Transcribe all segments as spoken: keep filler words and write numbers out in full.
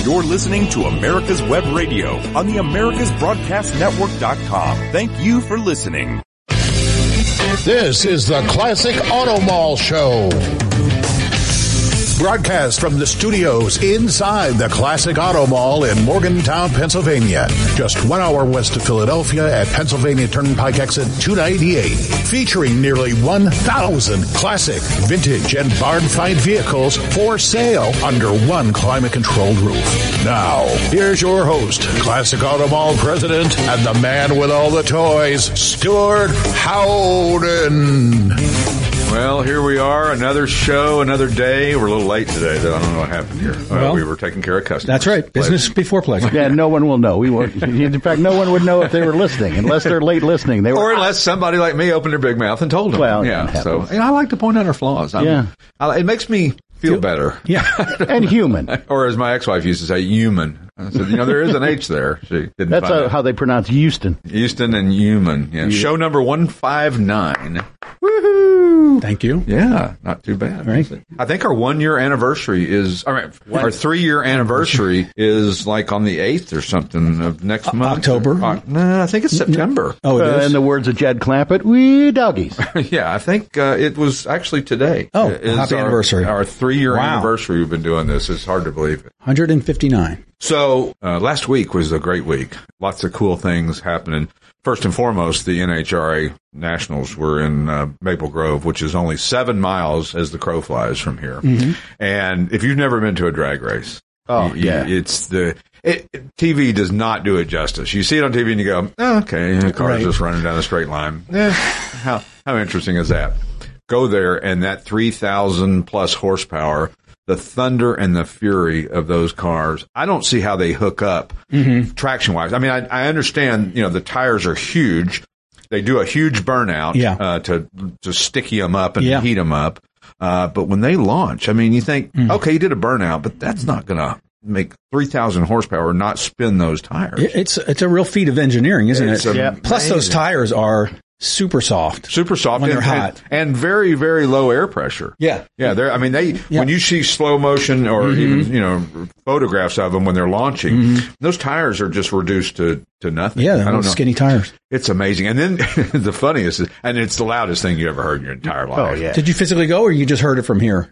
You're listening to America's Web Radio on the Americas Broadcast Network dot com. Thank you for listening. This is the Classic Auto Mall Show. Broadcast from the studios inside the Classic Auto Mall in Morgantown, Pennsylvania. Just one hour west of Philadelphia at Pennsylvania Turnpike exit two ninety-eight. Featuring nearly one thousand classic, vintage, and barn-find vehicles for sale under one climate-controlled roof. Now, here's your host, Classic Auto Mall president and the man with all the toys, Stuart Howden. Well, here we are, another show, another day. We're a little late today, though. I don't know what happened here. Well, uh, we were taking care of customers. That's right. Business Pleasure. before pleasure. Yeah, no one will know. We won't. In fact, no one would know if they were listening, unless they're late listening. They were, or unless somebody like me opened their big mouth and told them. Well, yeah. So you know, I like to point out our flaws. I'm, yeah, I, it makes me feel better. Yeah, and human. Or as my ex-wife used to say, human. I said, you know, there is an H there. She didn't. That's find uh, how they pronounce Houston. Houston and human. Yeah. Yeah. Show number one five nine. Woohoo! Thank you. Yeah, not too bad. Right. I think our one-year anniversary is, I mean, our three-year anniversary is like on the eighth or something of next Uh, month. October? Uh, no, I think it's September. Oh, it Uh, is? in the words of Jed Clampett, we doggies. Yeah, I think uh, it was actually today. Oh, is happy our, anniversary. Our three-year Wow. anniversary we've been doing this. It's hard to believe it. one hundred fifty-nine. So uh, last week was a great week. Lots of cool things happening. First and foremost, the N H R A Nationals were in uh, Maple Grove, which is only seven miles as the crow flies from here. Mm-hmm. And if you've never been to a drag race, Oh, you, yeah. you, it's the it, T V does not do it justice. You see it on T V and you go, oh, okay, the car's Right. just running down a straight line. Eh, how how interesting is that? Go there, and that three thousand plus horsepower, the thunder and the fury of those cars, I don't see how they hook up Mm-hmm. traction-wise. I mean, I, I understand, you know, the tires are huge. They do a huge burnout Yeah. uh, to to sticky them up and Yeah. heat them up. Uh, but when they launch, I mean, you think, Mm. okay, you did a burnout, but that's not going to make three thousand horsepower not spin those tires. It- It's it's a real feat of engineering, isn't It's it? Yeah. Plus, those amazing. tires are super soft. Super soft when and, they're hot. and, and very, very low air pressure. Yeah. Yeah, they're, I mean, they, Yeah. when you see slow motion or Mm-hmm. even, you know, photographs of them when they're launching, Mm-hmm. those tires are just reduced to, to nothing. Yeah, I they're don't little know. skinny tires. It's amazing. And then the funniest is, and it's the loudest thing you ever heard in your entire life. Oh, yeah. Did you physically go, or you just heard it from here?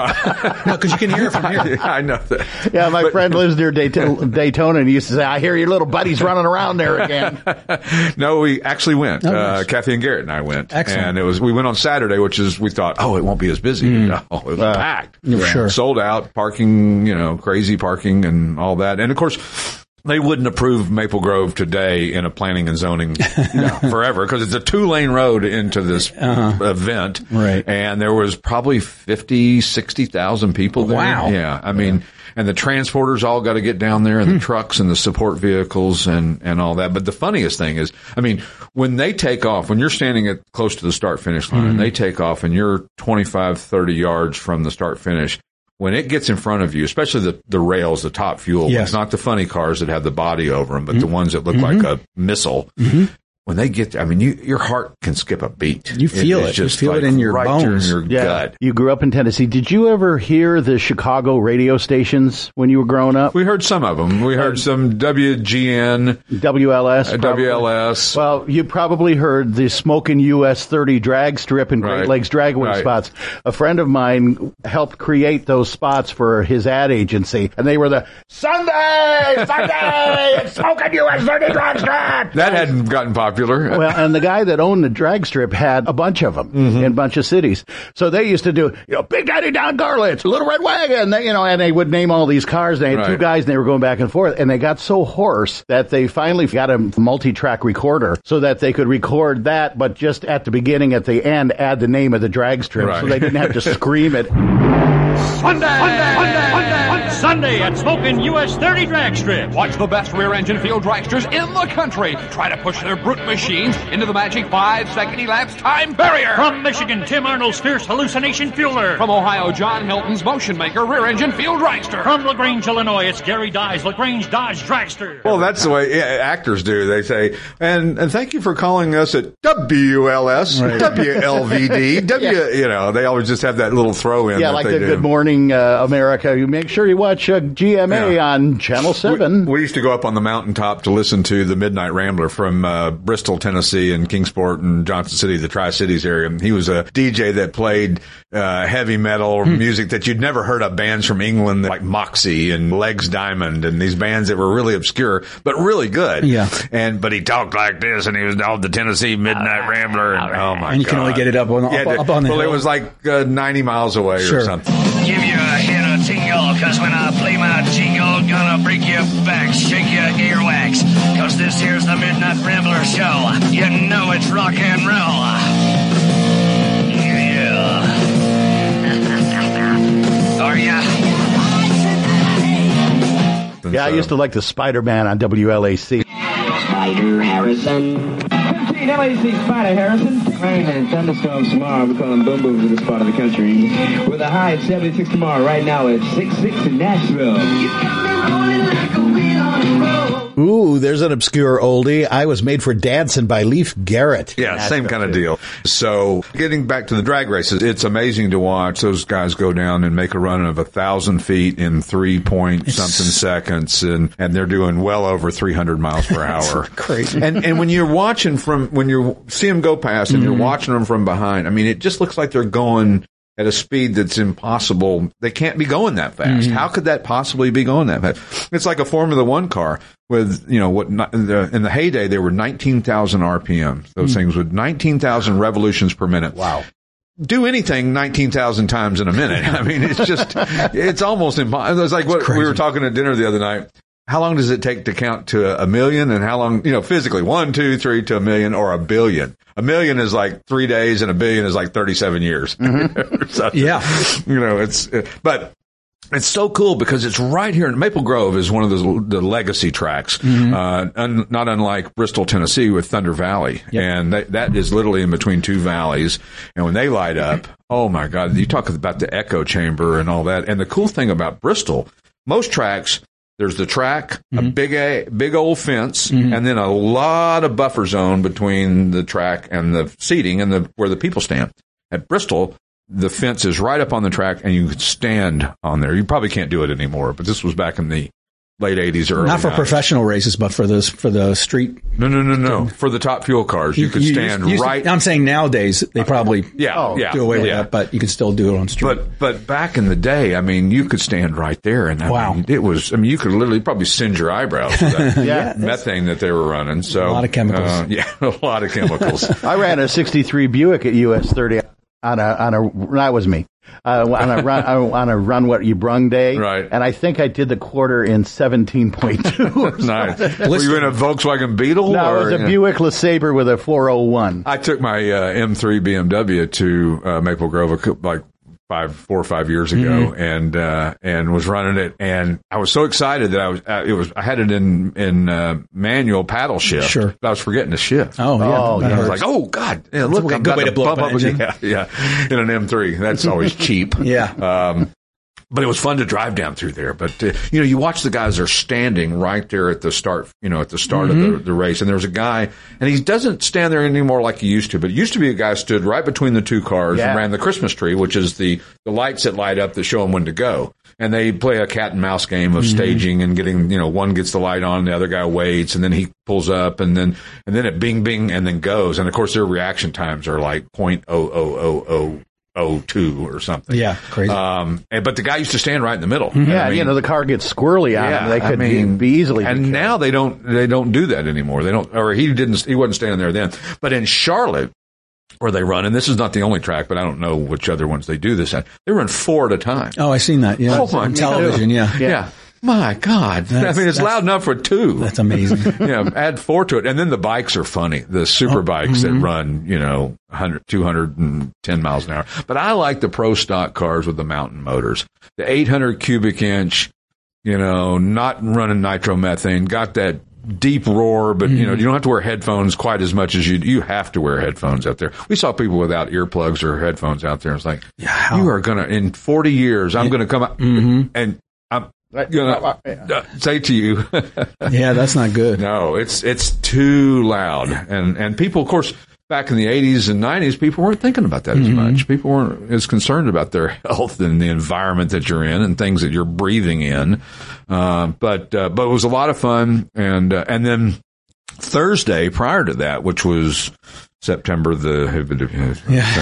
No, because you can hear it from here. I know that. Yeah, my But- friend lives near Daytona, Daytona, and he used to say, I hear your little buddies running around there again. No, we actually went. Oh, uh, nice. Kathy and Garrett and I went. Excellent. And it was, we went on Saturday, which is, we thought, oh, it won't be as busy. No, it was Uh, packed. yeah, sure. Sold out, parking, you know, crazy parking and all that. And of course, they wouldn't approve Maple Grove today in a planning and zoning forever because it's a two-lane road into this Uh-huh. event. Right. And there was probably fifty, sixty thousand people there. Wow. Yeah. I mean, and the transporters all got to get down there and the trucks and the support vehicles and, and all that. But the funniest thing is, I mean, when they take off, when you're standing at close to the start finish line and they take off and you're twenty-five, thirty yards from the start finish, when it gets in front of you, especially the, the rails, the top fuel, Yes. it's not the funny cars that have the body over them, but the ones that look like a missile. When they get, I mean, you, your heart can skip a beat. You feel it's it. You just feel it like in your right bones. in your Yeah. gut. You grew up in Tennessee. Did you ever hear the Chicago radio stations when you were growing up? We heard some of them. We heard some W G N, W L S? uh, probably? W L S. Well, you probably heard the Smokin' U S thirty drag strip and Great Right. Lakes Dragway Right. spots. A friend of mine helped create those spots for his ad agency, and they were the Sunday, Sunday, it's Smokin' U S thirty drag strip. That hadn't gotten popular. Well, and the guy that owned the drag strip had a bunch of them Mm-hmm. in a bunch of cities. So they used to do, you know, Big Daddy Don Garlitz, Little Red Wagon, they, you know, and they would name all these cars. They had two Right. guys and they were going back and forth. And they got so hoarse that they finally got a multi-track recorder so that they could record that, but just at the beginning, at the end, add the name of the drag strip Right. so they didn't have to scream it. Sunday, Sunday, Sunday, Sunday, Sunday at Smokin' U S thirty Drag Strip. Watch the best rear-engine field dragsters in the country try to push their brute machines into the magic five-second elapsed time barrier. From Michigan, Tim Arnold's Fierce Hallucination Fueler. From Ohio, John Hilton's Motion Maker rear-engine field dragster. From LaGrange, Illinois, it's Gary Dye's LaGrange Dodge Dragster. Well, that's the way yeah, actors do. They say, and and thank you for calling us at W L S, W L V D, W, you know, they always just have that little throw in. Yeah, that like they the do. Good Morning uh, America. You make sure you watch uh, G M A Yeah. on Channel seven. We, we used to go up on the mountaintop to listen to the Midnight Rambler from uh, Bristol, Tennessee, and Kingsport and Johnson City, the Tri-Cities area. He was a D J that played uh, heavy metal Hmm. music that you'd never heard of, bands from England like Moxie and Legs Diamond and these bands that were really obscure but really good. Yeah. And but he talked like this, and he was called the Tennessee Midnight Rambler. And, oh my And you God. can only get it up on- Yeah, up- up on the well, hill. it was like uh, ninety miles away Sure. or something. Give you a hit of tingle, cause when I play my jingle, gonna break your back, shake your earwax, cause this here's the Midnight Rambler Show. You know it's rock and roll. Yeah. Are ya? Yeah, I used to like the Spider-Man on W L A C. Spider Harrison. fifteen L A C Spider Harrison. Rain and thunderstorms tomorrow. We're calling boom boom to this part of the country. With a high of seventy-six tomorrow. Right now it's sixty-six in Nashville. Ooh, there's an obscure oldie. I Was Made for Dancing by Leif Garrett. Yeah, same kind of deal. So getting back to the drag races, it's amazing to watch those guys go down and make a run of a thousand feet in three point something seconds, and, and they're doing well over three hundred miles per hour. Crazy. And and when you're watching from, when you see them go past and Mm-hmm. you're watching them from behind, I mean, it just looks like they're going at a speed that's impossible. They can't be going that fast. Mm-hmm. How could that possibly be going that fast? It's like a Formula One car with, you know, what in the, in the heyday, there were nineteen thousand R P M. Those Mm-hmm. things with nineteen thousand revolutions per minute. Wow. Do anything nineteen thousand times in a minute. I mean, it's just, it's almost impossible. It's like what we were talking at dinner the other night. How long does it take to count to a million? And how long, you know, physically, one, two, three to a million or a billion? A million is like three days and a billion is like thirty-seven years. So, Yeah. you know, it's, but it's so cool because it's right here. Maple Grove is one of the, the legacy tracks, uh, un, not unlike Bristol, Tennessee with Thunder Valley. Yep. And that, that is literally in between two valleys. And when they light up, oh my God, you talk about the echo chamber and all that. And the cool thing about Bristol, most tracks, there's the track, Mm-hmm. a big, a, big old fence, Mm-hmm. and then a lot of buffer zone between the track and the seating and the, where the people stand. At Bristol, the fence is right up on the track and you can stand on there. You probably can't do it anymore, but this was back in the late eighties or early Not for nineties. professional races, but for this for the street. No, no, no, no. For the top fuel cars, you, could stand used to- right. I'm saying nowadays they probably yeah, oh, yeah, do away with yeah. that, but you can still do it on street. But but back in the day, I mean, you could stand right there, and I Wow. mean, it was. I mean, you could literally probably singe your eyebrows with that Yeah. methane that they were running. So A lot of chemicals. uh, yeah, a lot of chemicals. I ran a sixty-three Buick at U S thirty on a on a that was me uh, on a run on a run what you brung day, Right. And I think I did the quarter in seventeen point two. Nice. Were you in a Volkswagen Beetle? No, or, it was a you know? Buick LeSabre with a four oh one. I took my uh, M three B M W to uh, Maple Grove a cou- like five, four or five years ago, Mm-hmm. and uh, and was running it, and I was so excited that I was uh, it was I had it in in uh, manual paddle shift. Sure. I was forgetting to shift. oh, yeah. Oh, that And I was hurts. like, oh God, yeah, look, a I've good got way to to blow up bump an up engine. yeah, yeah, in an M three. That's always cheap. Yeah. Um, but it was fun to drive down through there. But, uh, you know, you watch the guys that are standing right there at the start, you know, at the start Mm-hmm. of the, the race. And there's a guy, and he doesn't stand there anymore like he used to, but it used to be a guy stood right between the two cars Yeah. and ran the Christmas tree, which is the, the lights that light up that show them when to go. And they play a cat and mouse game of Mm-hmm. staging and getting, you know, one gets the light on, the other guy waits, and then he pulls up, and then, and then it bing, bing, and then goes. And of course, their reaction times are like point oh oh oh oh oh two or something. Yeah, crazy. Um, and, but the guy used to stand right in the middle. Yeah, I mean, you know the car gets squirrely on them. They I could mean, be, be easily. And be now they don't they don't do that anymore. They don't, or he didn't. He wasn't standing there then. But in Charlotte, where they run, and this is not the only track, but I don't know which other ones they do this at. They run four at a time. oh, I seen that. Yeah. Oh, my on God. television. Yeah. Yeah. My God. That's- I mean, it's that's- loud enough for two. That's amazing. Yeah, add four to it. And then the bikes are funny. The super bikes that run, you know, one hundred, two hundred ten miles an hour. But I like the pro stock cars with the mountain motors. The eight hundred cubic inch, you know, not running nitromethane, got that deep roar, but you know, you don't have to wear headphones quite as much as you you have to wear headphones out there. We saw people without earplugs or headphones out there. It's like, you are going to, in forty years, I'm going to come out and I'm going to say to you, Yeah, that's not good. no, it's it's too loud, and and people, of course, back in the eighties and nineties, people weren't thinking about that Mm-hmm. as much. People weren't as concerned about their health and the environment that you're in and things that you're breathing in. Uh, but, uh, but it was a lot of fun. And, uh, and then Thursday prior to that, which was September the,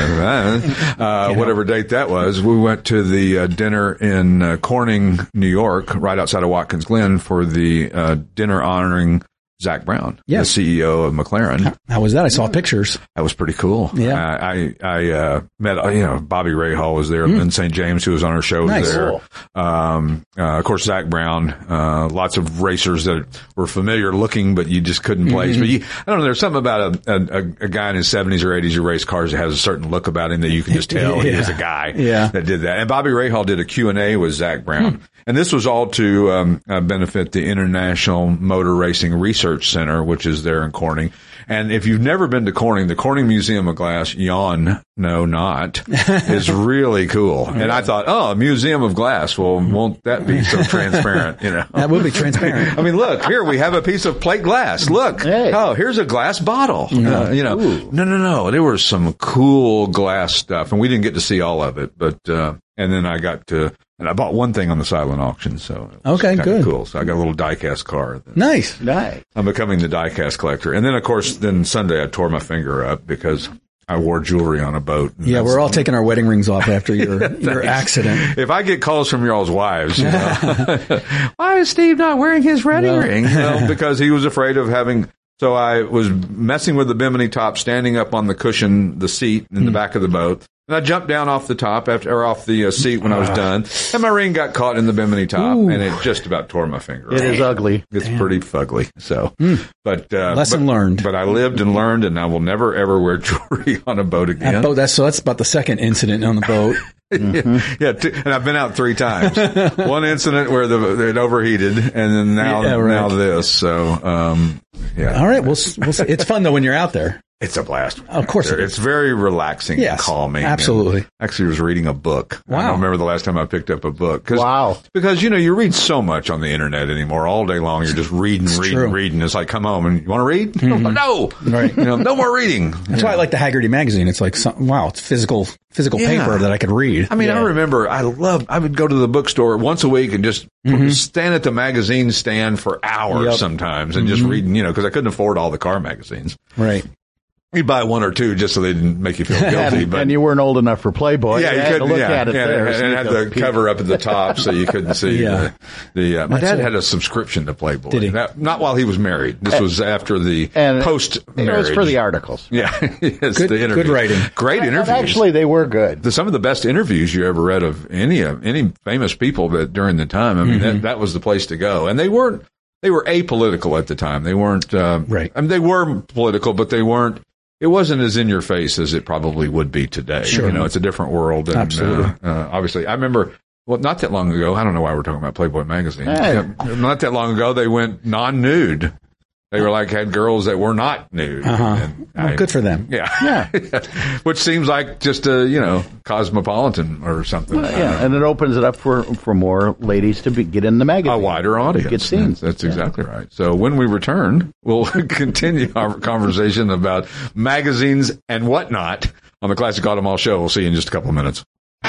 yeah. uh, whatever date that was, we went to the uh, dinner in uh, Corning, New York, right outside of Watkins Glen for the uh, dinner honoring Zach Brown, yes. the C E O of McLaren. How, how was that? I saw pictures. That was pretty cool. Yeah. I, I, I uh, met, uh, you know, Bobby Rahal was there. Mm. Lynn Saint James, who was on our show, nice. was there. Cool. Um, uh, of course, Zach Brown, uh, lots of racers that were familiar looking, but you just couldn't place. Mm-hmm. But you, I don't know, there's something about a, a, a guy in his seventies or eighties who raced cars that has a certain look about him that you can just tell yeah. he was a guy yeah. that did that. And Bobby Rahal did a Q and A with Zach Brown. Mm. And this was all to um, uh, benefit the International Motor Racing Research Center, which is there in Corning. And if you've never been to Corning, the Corning Museum of Glass, yawn, no, not, is really cool. And I thought, oh, a museum of glass. Well, won't that be so transparent, you know? That would be transparent. I mean, look, here we have a piece of plate glass. Look. Hey. Oh, here's a glass bottle. Yeah. Uh, you know, Ooh. no, no, no. There was some cool glass stuff, and we didn't get to see all of it, but, uh, and then I got to, and I bought one thing on the silent auction, so it was okay, good, cool. So I got a little diecast car. Nice, nice. I'm becoming the diecast collector, and then of course, then Sunday I tore my finger up because I wore jewelry on a boat. Yeah, we're all taking our wedding rings off after your your accident. If I get calls from y'all's wives, you know, why is Steve not wearing his wedding well. ring? Well, because he was afraid of having. So I was messing with the bimini top, standing up on the cushion, the seat in the mm. back of the boat. And I jumped down off the top after, or off the uh, seat when I was done, and my ring got caught in the bimini top, Ooh. and it just about tore my finger. It is ugly. It's Damn. pretty fugly. So, mm. but uh, lesson but, learned. But I lived and learned, and I will never ever wear jewelry on a boat again. That boat, that's so. That's about the second incident on the boat. Mm-hmm. yeah, yeah two, and I've been out three times. One incident where the it overheated, and then now yeah, right. now this. So, um, yeah. All right, we'll, we'll see. It's fun though when you're out there. It's a blast. Of course it is. It's very relaxing yes, and calming. Absolutely. And actually, I was reading a book. Wow. I don't remember the last time I picked up a book. Cause, wow. Because, you know, you read so much on the internet anymore. All day long, you're just reading, it's reading, true. reading. It's like, come home and you want to read? Mm-hmm. No. Right. You know, no more reading. That's you why know. I like the Haggerty magazine. It's like, some, wow, it's physical, physical yeah. paper that I could read. I mean, yeah. I remember I loved, I would go to the bookstore once a week and just mm-hmm. stand at the magazine stand for hours yep. sometimes and mm-hmm. just reading, you know, because I couldn't afford all the car magazines. Right. You'd buy one or two just so they didn't make you feel guilty. and, but and you weren't old enough for Playboy. Yeah, you, you couldn't had to look yeah, at it yeah, there. And it had the cover up at the top so you couldn't see. yeah. the, the uh, My That's dad it. had a subscription to Playboy. Did he? That, not while he was married. This was after the and post-marriage. It was for the articles. Yeah. Yes, good, the interview. good writing. Great and, interviews. And actually, they were good. The, some of the best interviews you ever read of any of any famous people that during the time. I mean, mm-hmm. that, that was the place to go. And they weren't, they were apolitical at the time. They weren't, uh, right. I mean, they were political, but they weren't, it wasn't as in your face as it probably would be today. Sure. You know, it's a different world. And, Absolutely. Uh, uh, obviously, I remember, well, not that long ago, I don't know why we're talking about Playboy magazine. Hey. Yeah, not that long ago, they went non-nude. They were like, had girls that were not nude. Uh-huh. And well, I, good for them. Yeah. Yeah. Which seems like just a, you know, cosmopolitan or something. Well, yeah, and it opens it up for, for more ladies to be, get in the magazine. A wider audience. Get seen. That's, that's yeah. exactly right. So when we return, we'll continue our conversation about magazines and whatnot on the Classic Auto Mall Show. We'll see you in just a couple of minutes.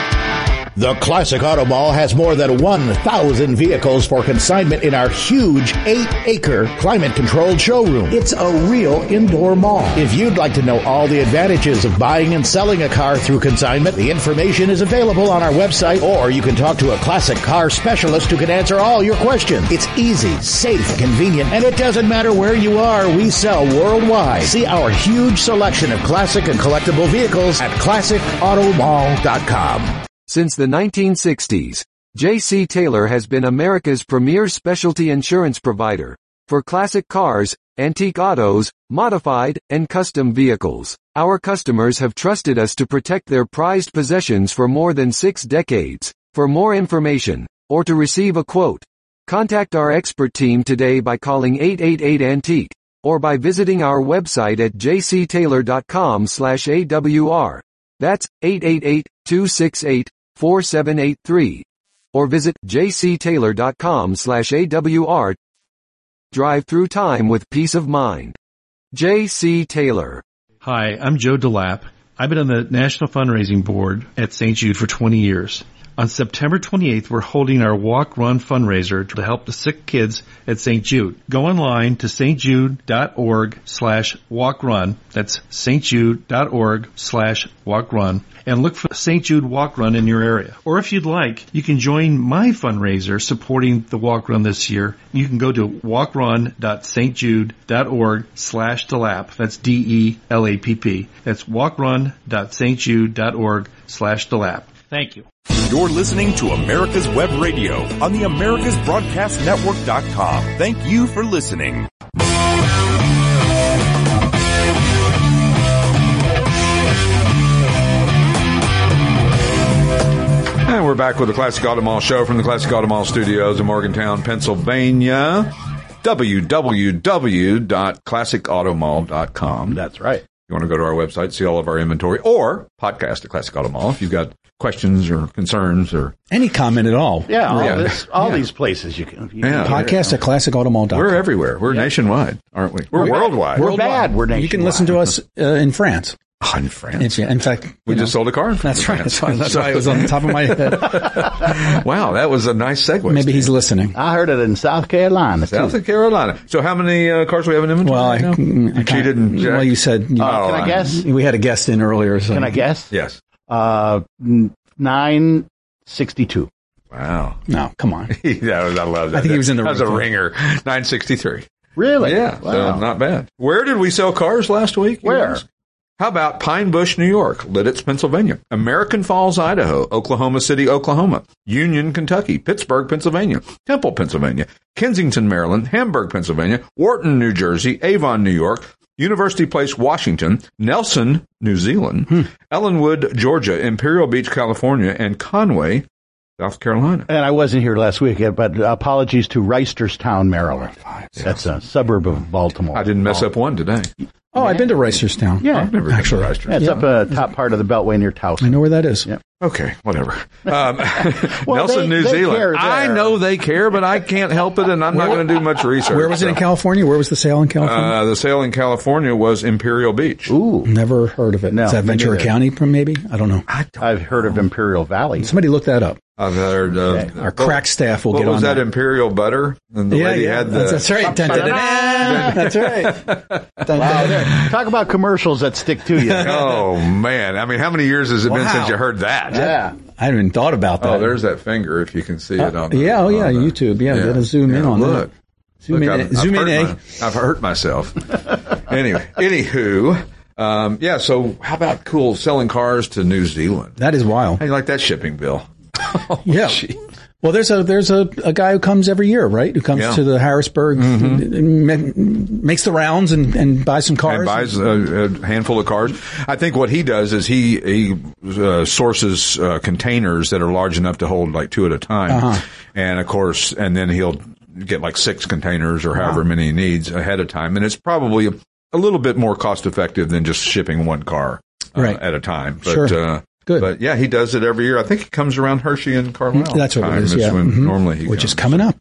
The Classic Auto Mall has more than one thousand vehicles for consignment in our huge eight acre climate-controlled showroom. It's a real indoor mall. If you'd like to know all the advantages of buying and selling a car through consignment, the information is available on our website, or you can talk to a classic car specialist who can answer all your questions. It's easy, safe, convenient, and it doesn't matter where you are. We sell worldwide. See our huge selection of classic and collectible vehicles at classic auto mall dot com. Since the nineteen sixties, J C. Taylor has been America's premier specialty insurance provider for classic cars, antique autos, modified, and custom vehicles. Our customers have trusted us to protect their prized possessions for more than six decades. For more information, or to receive a quote, contact our expert team today by calling eight eight eight antique, or by visiting our website at j c taylor dot com slash A W R. That's eight eight eight, two six eight, four seven eight three. Or visit j c taylor dot com slash A W R. Drive through time with peace of mind. J C. Taylor. Hi, I'm Joe DeLapp. I've been on the National Fundraising Board at Saint Jude for twenty years. On September twenty-eighth, we're holding our Walk Run fundraiser to help the sick kids at Saint Jude. Go online to stjude.org slash walkrun. That's stjude.org slash walkrun. And look for Saint Jude Walk Run in your area. Or if you'd like, you can join my fundraiser supporting the Walk Run this year. You can go to walkrun.stjude.org slash DeLapp. That's D E L A P P. That's walkrun.stjude.org slash DeLapp. Thank you. You're listening to America's Web Radio on the Americas Broadcast Network dot com. Thank you for listening. And we're back with the Classic Auto Mall show from the Classic Auto Mall studios in Morgantown, Pennsylvania. w w w dot classic auto mall dot com. That's right. You want to go to our website, see all of our inventory, or podcast at Classic Auto Mall if you've got questions or concerns or any comment at all. Yeah, all, yeah. This, all yeah. these places you can. You yeah. can podcast at classic auto mall dot com. We're everywhere. We're yeah. nationwide, aren't we? We're, we're worldwide. We're worldwide. bad. We're nationwide. You can listen to us uh, in France. Oh, in France. In, in fact, we know, just sold a car in France. That's right. That's, that's why it was on the top of my head. Wow, that was a nice segue. Maybe he's listening. I heard it in South Carolina. South too. Carolina. So how many uh, cars do we have in inventory? Well, right I, now? You I cheated and Well, you said. You, uh, can I guess? We had a guest in earlier. So. Can I guess? Yes. Uh, nine sixty-two. Wow. No, come on. Yeah, I love that. I think he was in the That was a room. ringer. nine sixty-three. Really? Yeah. Wow. So not bad. Where did we sell cars last week? Where? How about Pine Bush, New York, Lidditz, Pennsylvania, American Falls, Idaho, Oklahoma City, Oklahoma, Union, Kentucky, Pittsburgh, Pennsylvania, Temple, Pennsylvania, Kensington, Maryland, Hamburg, Pennsylvania, Wharton, New Jersey, Avon, New York, University Place, Washington, Nelson, New Zealand, hmm. Ellenwood, Georgia, Imperial Beach, California, and Conway, South Carolina. And I wasn't here last week, but apologies to Reisterstown, Maryland. That's a suburb of Baltimore. I didn't mess up one today. Oh, I've been to Reisterstown. Yeah. I've never Actually, been to Reisterstown. Yeah, it's yeah. up a uh, top part of the Beltway near Towson. I know where that is. Yep. Okay, whatever. Um, well, Nelson, they, New they Zealand. I know they care, but I can't help it, and I'm not going to do much research. Where was it so. in California? Where was the sale in California? Uh, the sale in California was Imperial Beach. Ooh. Never heard of it. No, is that Ventura County, maybe? I don't know. I don't I've heard of Imperial Valley. Somebody look that up. I've heard. Uh, okay. Our crack staff will what get on was that. that. Imperial butter? And the yeah, lady yeah. had the. That's, that's right. Dun, dun, dun, dun. That's right. Dun, wow. dun, dun. Talk about commercials that stick to you. Oh, man. I mean, how many years has it wow. been since you heard that? Yeah. I haven't even thought about that. Oh, there's that finger, if you can see uh, it on the, Yeah, oh, yeah, the, YouTube. Yeah, yeah. Gotta zoom yeah, in on look. that. Zoom look, in. I've, zoom I've in, hurt eh? my, I've hurt myself. Anyway, anywho. Um, yeah, so how about cool selling cars to New Zealand? That is wild. How do you like that shipping bill? Oh, yeah. Geez. Well, there's a there's a, a guy who comes every year, right? Who comes yeah. to the Harrisburg, mm-hmm. and, and makes the rounds and, and buys some cars. And buys a, a handful of cars. I think what he does is he he uh, sources uh, containers that are large enough to hold like two at a time, uh-huh. and of course, and then he'll get like six containers or however wow. many he needs ahead of time, and it's probably a, a little bit more cost effective than just shipping one car uh, right. at a time. But, sure. Uh, Good. But yeah, he does it every year. I think he comes around Hershey and Carlisle. That's what time. it is, It's yeah. when Mm-hmm. normally he Which comes. is coming up.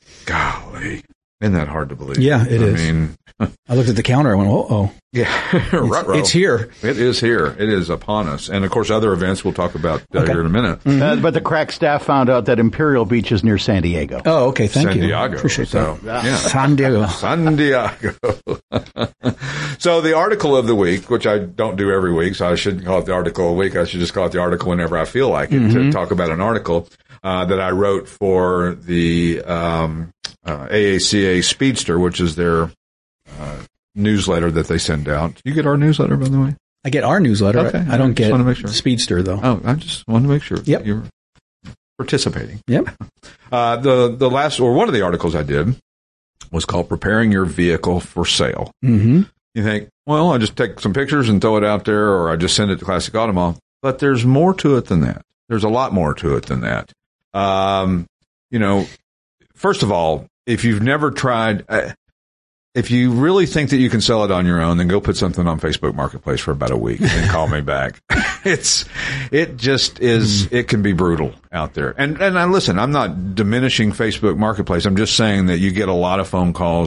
Golly. Isn't that hard to believe? Yeah, it I is. I mean, I looked at the counter. I went, oh, oh. Yeah. it's, it's here. It is here. It is upon us. And of course, other events we'll talk about uh, okay. here in a minute. Mm-hmm. Uh, but the crack staff found out that Imperial Beach is near San Diego. Oh, okay. Thank San you. Diego. Appreciate so, that. Yeah. San Diego. San Diego. So the article of the week, which I don't do every week, so I shouldn't call it the article of the week. I should just call it the article whenever I feel like it mm-hmm. to talk about an article uh, that I wrote for the um, uh, A A C A Speedster, which is their uh, newsletter that they send out. You get our newsletter, by the way? I get our newsletter. Okay. I, I don't I get want to make sure. Speedster, though. Oh, I just want to make sure yep. you're participating. Yep. Uh, the, the last, or one of the articles I did was called Preparing Your Vehicle for Sale. Mm-hmm. You think, well, I just take some pictures and throw it out there, or I just send it to Classic Auto Mall. But there's more to it than that. There's a lot more to it than that. Um, you know, first of all, if you've never tried, uh, if you really think that you can sell it on your own, then go put something on Facebook Marketplace for about a week and then call me back. It's, it just is, it can be brutal out there. And, and I listen, I'm not diminishing Facebook Marketplace. I'm just saying that you get a lot of phone calls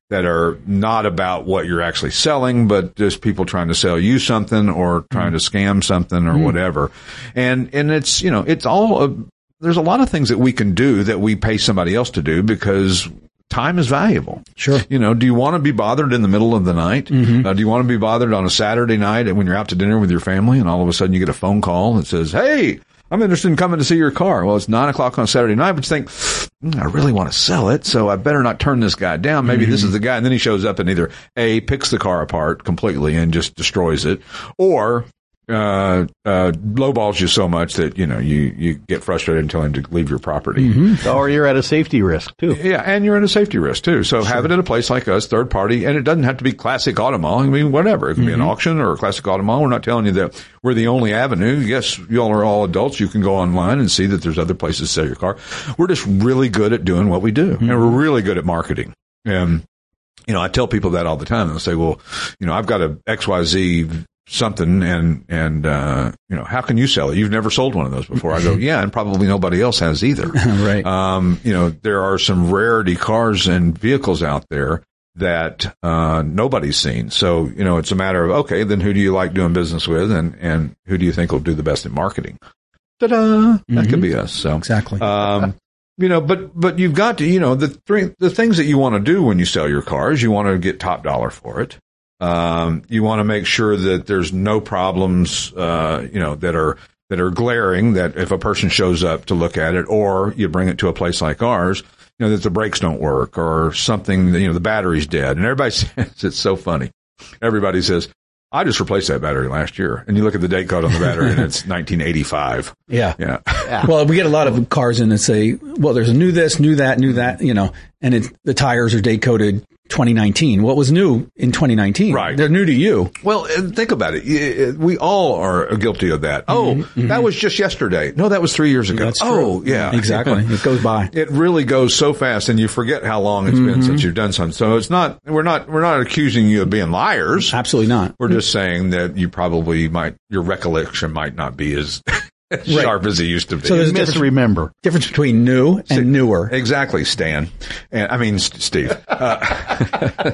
that are not about what you're actually selling, but just people trying to sell you something or trying to scam something or mm. whatever. And, and it's, you know, it's all, a, there's a lot of things that we can do that we pay somebody else to do because time is valuable. Sure. You know, do you want to be bothered in the middle of the night? Mm-hmm. Uh, do you want to be bothered on a Saturday night and when you're out to dinner with your family and all of a sudden you get a phone call that says, hey, I'm interested in coming to see your car. Well, it's nine o'clock on Saturday night, but you think, mm, I really want to sell it, so I better not turn this guy down. Maybe mm-hmm. this is the guy. And then he shows up and either A, picks the car apart completely and just destroys it, or uh, uh, lowballs you so much that, you know, you, you get frustrated and tell him to leave your property. Mm-hmm. Or you're at a safety risk, too. Yeah, and you're at a safety risk, too. So sure. have it at a place like us, third party, and it doesn't have to be Classic Auto Mall. I mean, whatever. It can mm-hmm. be an auction or a Classic Auto Mall. We're not telling you that we're the only avenue. Yes, y'all are all adults. You can go online and see that there's other places to sell your car. We're just really good at doing what we do, mm-hmm. and we're really good at marketing. And, you know, I tell people that all the time. They'll say, well, you know, I've got a X Y Z something and, and, uh, you know, how can you sell it? You've never sold one of those before. I go, yeah, and probably nobody else has either. Right. Um, you know, there are some rarity cars and vehicles out there that, uh, nobody's seen. So, you know, it's a matter of, okay, then who do you like doing business with and, and who do you think will do the best in marketing? Ta-da! Mm-hmm. That could be us. So, exactly. Um, you know, but, but you've got to, you know, the three, the things that you want to do when you sell your cars, you want to get top dollar for it. Um, you want to make sure that there's no problems, uh, you know, that are, that are glaring, that if a person shows up to look at it, or you bring it to a place like ours, you know, that the brakes don't work or something, you know, the battery's dead. And everybody says, it's so funny. Everybody says, I just replaced that battery last year. And you look at the date code on the battery and it's nineteen eighty-five. Yeah. Yeah. yeah. Well, we get a lot of cars in that say, well, there's a new this, new that, new that, you know, and it's, the tires are date coded twenty nineteen. What was new in twenty nineteen? Right. They're new to you. Well, think about it. We all are guilty of that. Oh, mm-hmm. that was just yesterday. No, that was three years ago. That's oh, true. yeah. Exactly. It goes by. It really goes so fast and you forget how long it's mm-hmm. been since you've done something. So it's not, we're not, we're not accusing you of being liars. Absolutely not. We're just saying that you probably might, your recollection might not be as right. sharp as it used to be. So there's a misremember. Difference between new and See, newer. Exactly, Stan. And I mean, St- Steve. Uh,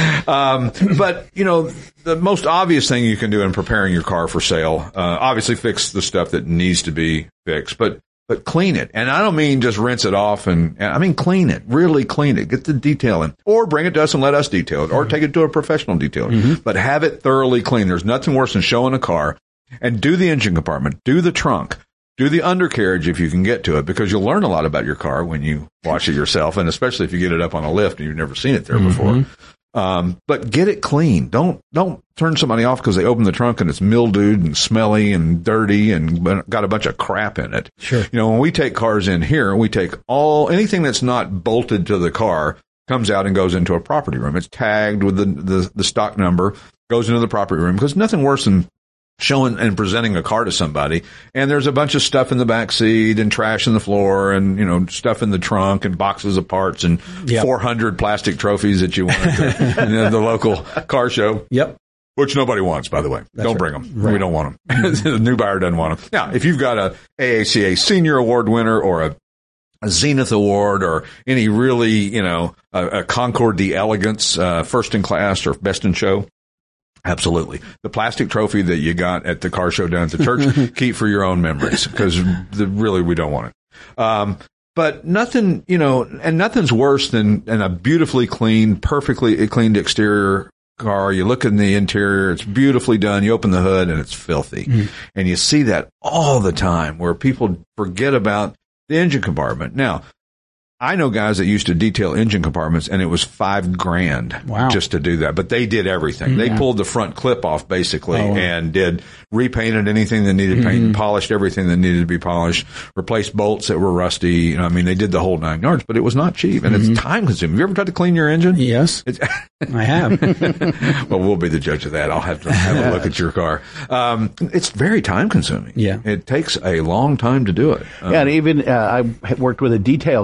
um, but, you know, the most obvious thing you can do in preparing your car for sale, uh, obviously fix the stuff that needs to be fixed, but, but clean it. And I don't mean just rinse it off and, I mean, clean it, really clean it, get the detail in, or bring it to us and let us detail it, or mm-hmm. take it to a professional detailer, mm-hmm. but have it thoroughly clean. There's nothing worse than showing a car and do the engine compartment, do the trunk, do the undercarriage if you can get to it, because you'll learn a lot about your car when you wash it yourself, and especially if you get it up on a lift and you've never seen it there mm-hmm. before. Um, but get it clean. Don't, don't turn somebody off because they open the trunk and it's mildewed and smelly and dirty and got a bunch of crap in it. Sure. You know, when we take cars in here, we take all, anything that's not bolted to the car comes out and goes into a property room. It's tagged with the, the, the stock number, goes into the property room, because nothing worse than showing and presenting a car to somebody, and there's a bunch of stuff in the back seat and trash in the floor and, you know, stuff in the trunk and boxes of parts and yep. four hundred plastic trophies that you want at the, the local car show. Yep. Which nobody wants, by the way. That's don't right. bring them. Right. We don't want them. The new buyer doesn't want them. Now, if you've got a A A C A Senior Award winner or a a Zenith Award or any really, you know, a, a Concord the Elegance, uh, first in class or best in show, absolutely. The plastic trophy that you got at the car show down at the church, keep for your own memories, because really we don't want it. Um, but nothing, you know, and nothing's worse than, than a beautifully cleaned, perfectly cleaned exterior car. You look in the interior, it's beautifully done. You open the hood and it's filthy. Mm. And you see that all the time where people forget about the engine compartment. Now, I know guys that used to detail engine compartments, and it was five grand wow. just to do that. But they did everything. Mm-hmm. They pulled the front clip off, basically, oh, wow. and did repainted anything that needed mm-hmm. paint, polished everything that needed to be polished, replaced bolts that were rusty. You know, I mean, they did the whole nine yards, but it was not cheap, and mm-hmm. it's time consuming. Have you ever tried to clean your engine? Yes, it's, I have. Well, we'll be the judge of that. I'll have to have a look at your car. Um, it's very time consuming. Yeah, it takes a long time to do it. Um, yeah, and even uh, I worked with a detail guy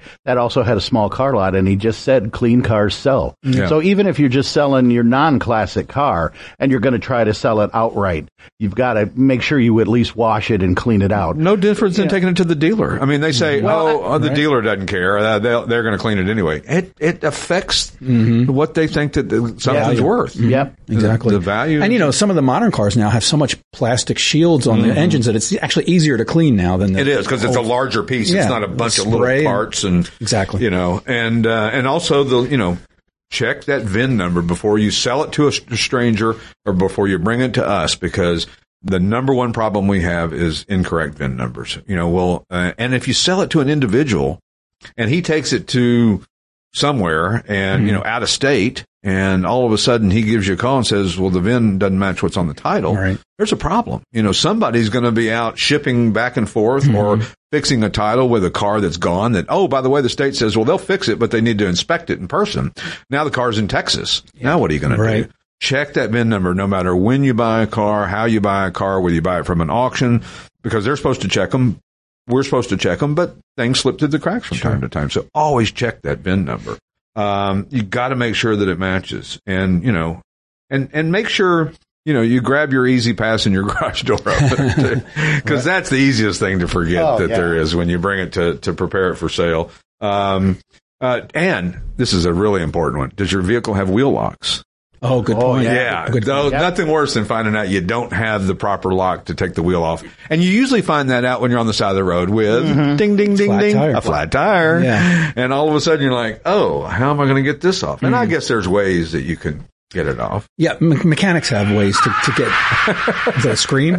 that also had a small car lot, and he just said clean cars sell. Yeah. So even if you're just selling your non-classic car and you're going to try to sell it outright, you've got to make sure you at least wash it and clean it out. No difference in Yeah. taking it to the dealer. I mean, they say, Well, oh, oh, the right. dealer doesn't care. Uh, they'll, they're going to clean it anyway. It it affects what they think that the, something's Yeah. worth. Yep. Exactly. The, the value. And you know, some of the modern cars now have so much plastic shields on Mhm. the engines that it's actually easier to clean now than the It is because it's a old- larger piece. Yeah. It's not a bunch of little Spray and- parts and Exactly. you know, and uh, and also the you know, check that V I N number before you sell it to a st- stranger or before you bring it to us, because the number one problem we have is incorrect V I N numbers. You know, well, uh, and if you sell it to an individual and he takes it to somewhere and Mm-hmm. you know out of state, and all of a sudden he gives you a call and says, well, the V I N doesn't match what's on the title. Right. There's a problem. You know, somebody's going to be out shipping back and forth Mm-hmm. or fixing a title with a car that's gone that, oh, by the way, the state says, well, they'll fix it, but they need to inspect it in person. Now the car's in Texas. Now what are you going Right. to do? Check that V I N number no matter when you buy a car, how you buy a car, whether you buy it from an auction, because they're supposed to check them. We're supposed to check them, but things slip through the cracks from time to time. So always check that V I N number. Um, you got to make sure that it matches, and you know, and and make sure you know you grab your Easy Pass and your garage door opener, because that's the easiest thing to forget Oh, that yeah. there is when you bring it to to prepare it for sale. Um, uh, and this is a really important one: does your vehicle have wheel locks? Oh, good Oh, point. Yeah, Good though, point. nothing worse than finding out you don't have the proper lock to take the wheel off. And you usually find that out when you're on the side of the road with ding, ding, ding, Flat ding, tire. a flat tire. Yeah. And all of a sudden you're like, oh, how am I going to get this off? And I guess there's ways that you can get it off. Yeah, me- mechanics have ways to, to get is that a screen.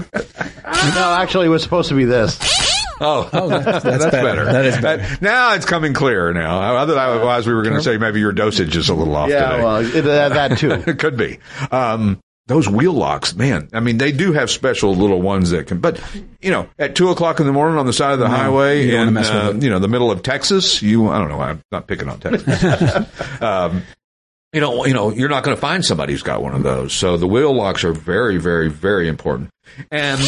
No, actually, it was supposed to be this. Oh, Oh, that's, that's, that's better. better. That is better. That- now it's coming clear now. Otherwise we were going to say maybe your dosage is a little off Yeah, today. well, it, uh, that too. It could be. Um, those wheel locks, man. I mean, they do have special little ones that can, but you know, at two o'clock in the morning on the side of the No, highway you don't wanna in, mess with uh, it. you know, the middle of Texas, you, I don't know, I'm not picking on Texas. um, you know, you know, you're not going to find somebody who's got one of those. So the wheel locks are very, very, very important. And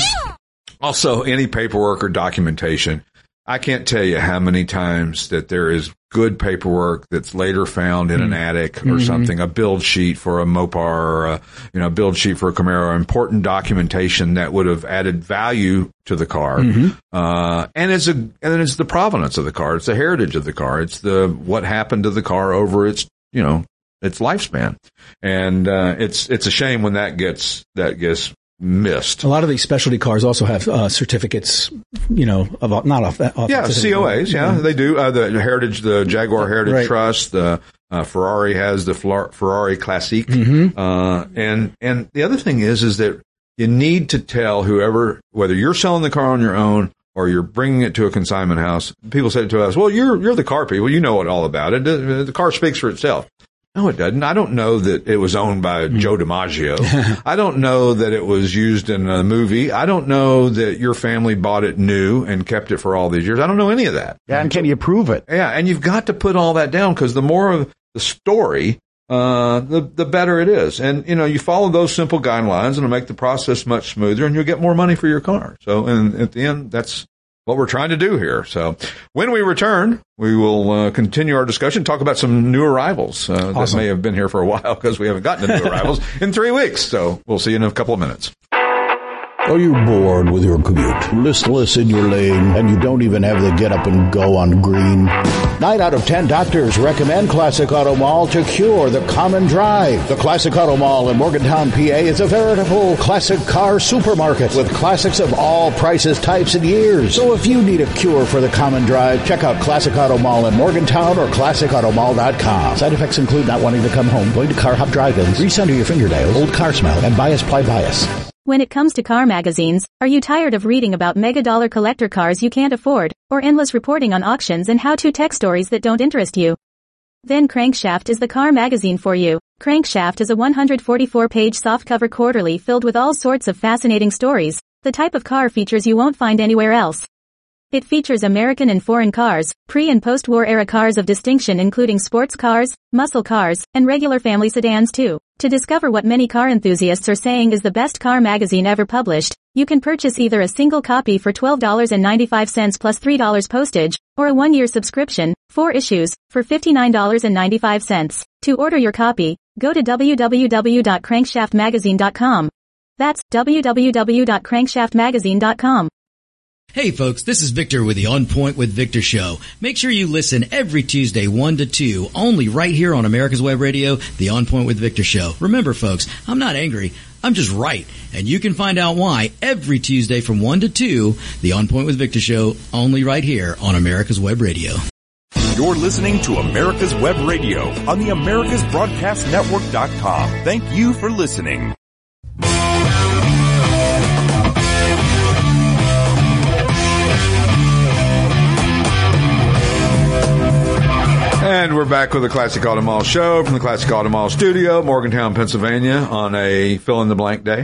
also any paperwork or documentation. I can't tell you how many times that there is good paperwork that's later found in an attic or Mm-hmm. something, a build sheet for a Mopar or a, you know, a build sheet for a Camaro, important documentation that would have added value to the car. Mm-hmm. Uh, and it's a, and it's the provenance of the car. It's the heritage of the car. It's the, what happened to the car over its, you know, its lifespan. And, uh, it's, it's a shame when that gets, that gets missed. A lot of these specialty cars also have uh, certificates, you know, of not off. off Yeah, C O As. Yeah, they do. Uh, the Heritage, the Jaguar Heritage Right. Trust, the uh, Ferrari has the Fla- Ferrari Classique. Mm-hmm. Uh, and, and the other thing is, is that you need to tell whoever, whether you're selling the car on your own or you're bringing it to a consignment house. People say to us, well, you're, you're the car people. You know what all about it. The, the car speaks for itself. No, it doesn't. I don't know that it was owned by Joe DiMaggio. I don't know that it was used in a movie. I don't know that your family bought it new and kept it for all these years. I don't know any of that. Yeah, and can you prove it? Yeah, and you've got to put all that down because the more of the story, uh, the the better it is. And, you know, you follow those simple guidelines and it'll make the process much smoother and you'll get more money for your car. So, and at the end, that's what we're trying to do here. So when we return, we will uh, continue our discussion, talk about some new arrivals uh, that may have been here for a while because we haven't gotten to new arrivals in three weeks. So we'll see you in a couple of minutes. Are you bored with your commute, listless in your lane, and you don't even have the get up and go on green? Nine out of ten doctors recommend Classic Auto Mall to cure the common drive. The Classic Auto Mall in Morgantown, P A is a veritable classic car supermarket with classics of all prices, types, and years. So if you need a cure for the common drive, check out Classic Auto Mall in Morgantown or classic auto mall dot com. Side effects include not wanting to come home, going to car hop drive-ins, grease under your fingernails, old car smell, and bias ply bias. When it comes to car magazines, are you tired of reading about mega-dollar collector cars you can't afford, or endless reporting on auctions and how-to tech stories that don't interest you? Then Crankshaft is the car magazine for you. Crankshaft is a one hundred forty-four page softcover quarterly filled with all sorts of fascinating stories, the type of car features you won't find anywhere else. It features American and foreign cars, pre- and post-war era cars of distinction including sports cars, muscle cars, and regular family sedans too. To discover what many car enthusiasts are saying is the best car magazine ever published, You can purchase either a single copy for twelve dollars and ninety-five cents plus three dollars postage, or a one-year subscription, four issues, for fifty-nine dollars and ninety-five cents. To order your copy, go to w w w dot crankshaft magazine dot com. That's w w w dot crankshaft magazine dot com. Hey folks, this is Victor with the On Point with Victor show. Make sure you listen every Tuesday one to two, only right here on America's Web Radio, the On Point with Victor show. Remember folks, I'm not angry, I'm just right. And you can find out why every Tuesday from one to two, the On Point with Victor show, only right here on America's Web Radio. You're listening to America's Web Radio on the Americas Broadcast Network dot com. Thank you for listening. And we're back with the Classic Auto Mall show from the Classic Auto Mall studio, Morgantown, Pennsylvania, on a fill-in-the-blank day.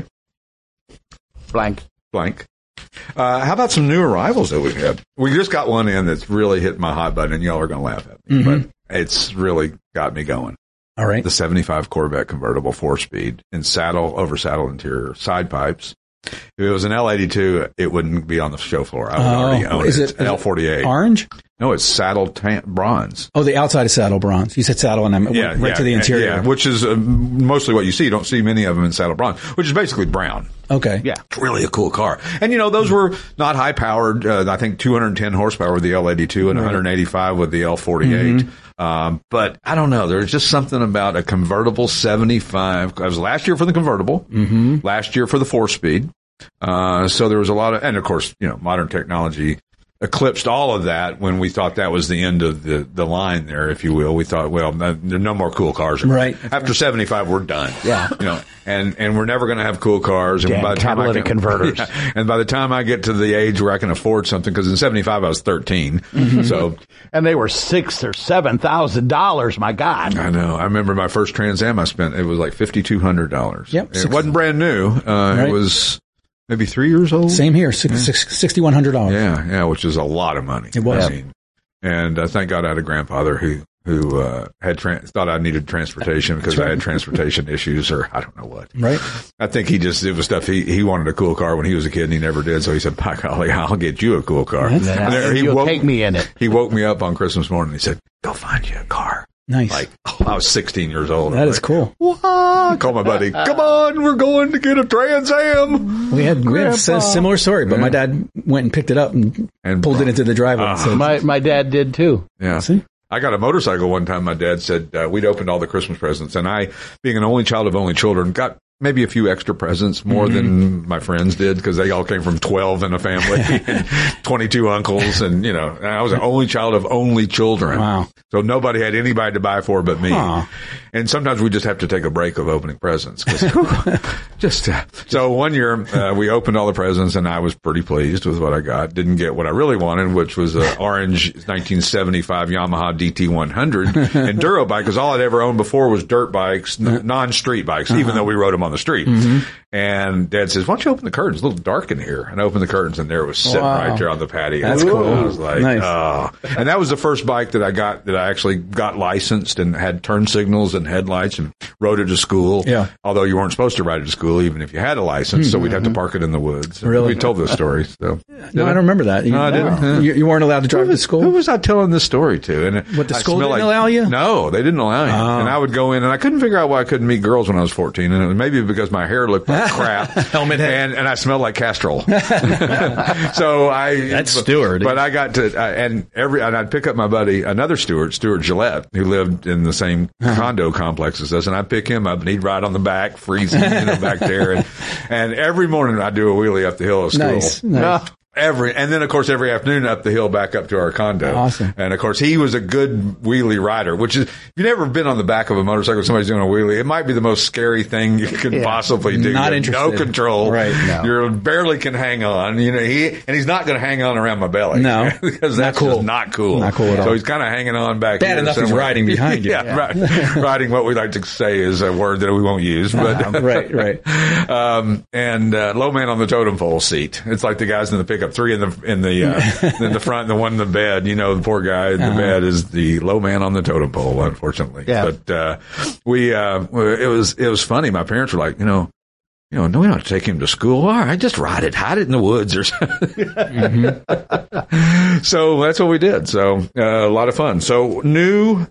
Blank. Blank. Uh, how about some new arrivals that we've had? We just got one in that's really hit my hot button, and y'all are going to laugh at me, Mm-hmm. but it's really got me going. All right. The seventy-five Corvette convertible four-speed in saddle, over saddle interior, side pipes. If it was an L eighty-two, it wouldn't be on the show floor. I would Oh, already own is it. it- It's L forty-eight. Orange? No, it's saddle tan- bronze. Oh, the outside is saddle bronze. You said saddle, and I went Yeah, right yeah, to the interior. Yeah, which is uh, mostly what you see. You don't see many of them in saddle bronze, which is basically brown. Okay. Yeah. It's really a cool car. And, you know, those were not high-powered. Uh, I think two hundred ten horsepower with the L eighty-two and Right. one hundred eighty-five with the L forty-eight. Mm-hmm. Um, but I don't know. There's just something about a convertible seventy-five. I was last year for the convertible, Mm-hmm. last year for the four-speed. Uh, so there was a lot of, and of course, you know, modern technology eclipsed all of that when we thought that was the end of the, the line there, if you will. We thought, well, no, there are no more cool cars. Right. After seventy-five, we're done. Yeah. You know, and, and we're never going to have cool cars. And Damn by the time I catalytic can, converters. Yeah, and by the time I get to the age where I can afford something, because in seventy-five I was thirteen. Mm-hmm. So. And they were six or seven thousand dollars. My God. I know. I remember my first Trans Am I spent, it was like fifty-two hundred dollars. Yep. It wasn't brand new. Uh, Right. It was maybe three years old. Same here, six, six, sixty-one hundred dollars. Yeah, yeah, which is a lot of money. It was. I mean, and uh, thank God I had a grandfather who who uh, had tran thought I needed transportation because I had transportation issues, or I don't know what. Right. I think he just it was stuff he he wanted a cool car when he was a kid and he never did. So he said, "By golly, I'll get you a cool car." That's And nice. there- he You'll woke take me in it. He woke me up on Christmas morning. He said, "Go find you a car." Nice. Like, oh, I was sixteen years old. That I'm is like, cool. What? Call my buddy. Come on, we're going to get a Trans Am. We had, we had a Grandpa. similar story, but Yeah. my dad went and picked it up and, And pulled brought- it into the driveway. Uh, So My my dad did too. Yeah. See? I got a motorcycle one time. My dad said uh, we'd opened all the Christmas presents, and I, being an only child of only children, got maybe a few extra presents, more Mm-hmm. than my friends did, because they all came from twelve in a family, and twenty-two uncles, and, you know, and I was an only child of only children. Wow. So nobody had anybody to buy for but me. Huh. And sometimes we just have to take a break of opening presents. 'Cause, whew, just uh, so one year uh, we opened all the presents, and I was pretty pleased with what I got. Didn't get what I really wanted, which was an orange nineteen seventy-five Yamaha D T one hundred enduro bike, because all I'd ever owned before was dirt bikes, n- non-street bikes, Uh-huh. even though we rode them on the street. Mm-hmm. And Dad says, "Why don't you open the curtains? It's a little dark in here." And I opened the curtains, and there it was sitting Wow. right there on the patio. That's Ooh. cool. I was like, Nice. oh. And that was the first bike that I got that I actually got licensed and had turn signals and headlights and rode it to school. Yeah. Although you weren't supposed to ride it to school, even if you had a license, so we'd have to park it in the woods. Really? We told this story. So. no, I don't remember that. You, No, I didn't. no. you, you weren't allowed to drive Who was, to school? Who was I telling this story to? And it- What, the I school smell didn't like- allow you? No, they didn't allow you. Oh. And I would go in, and I couldn't figure out why I couldn't meet girls when I was fourteen. And it was maybe because my hair looked like crap, Helmet head. and and I smelled like Castrol. So I That's Stewart. But I got to, uh, and every and I'd pick up my buddy, another Stewart, Stewart Gillette, who lived in the same condo complex as us, and I'd pick him up, and he'd ride on the back, freezing, you know, back there, and and every morning I'd do a wheelie up the hill of school. Nice. nice. Every and then of course every afternoon up the hill back up to our condo. Awesome. And of course he was a good wheelie rider, which is if you've never been on the back of a motorcycle, somebody's doing a wheelie, it might be the most scary thing you could Yeah. possibly do. Not You have no interested. control. Right. No. You barely can hang on. You know he and he's not going to hang on around my belly. No. because Not that's cool. just not cool. Not cool at all. So he's kind of hanging on back. Bad here enough he's somewhere. riding behind you. yeah, Right. Riding what we like to say is a word that we won't use, but right, right. um, and uh, low man on the totem pole seat. It's like the guys in the pickup, three in the in the uh, in the front, and the one in the bed. You know, the poor guy in the Uh-huh. bed is the low man on the totem pole, unfortunately. Yeah. But uh, we uh, it was it was funny. My parents were like, you know, you know, no, we don't have to take him to school. All right, just ride it, hide it in the woods or something. mm-hmm. So that's what we did. So uh, a lot of fun. So new,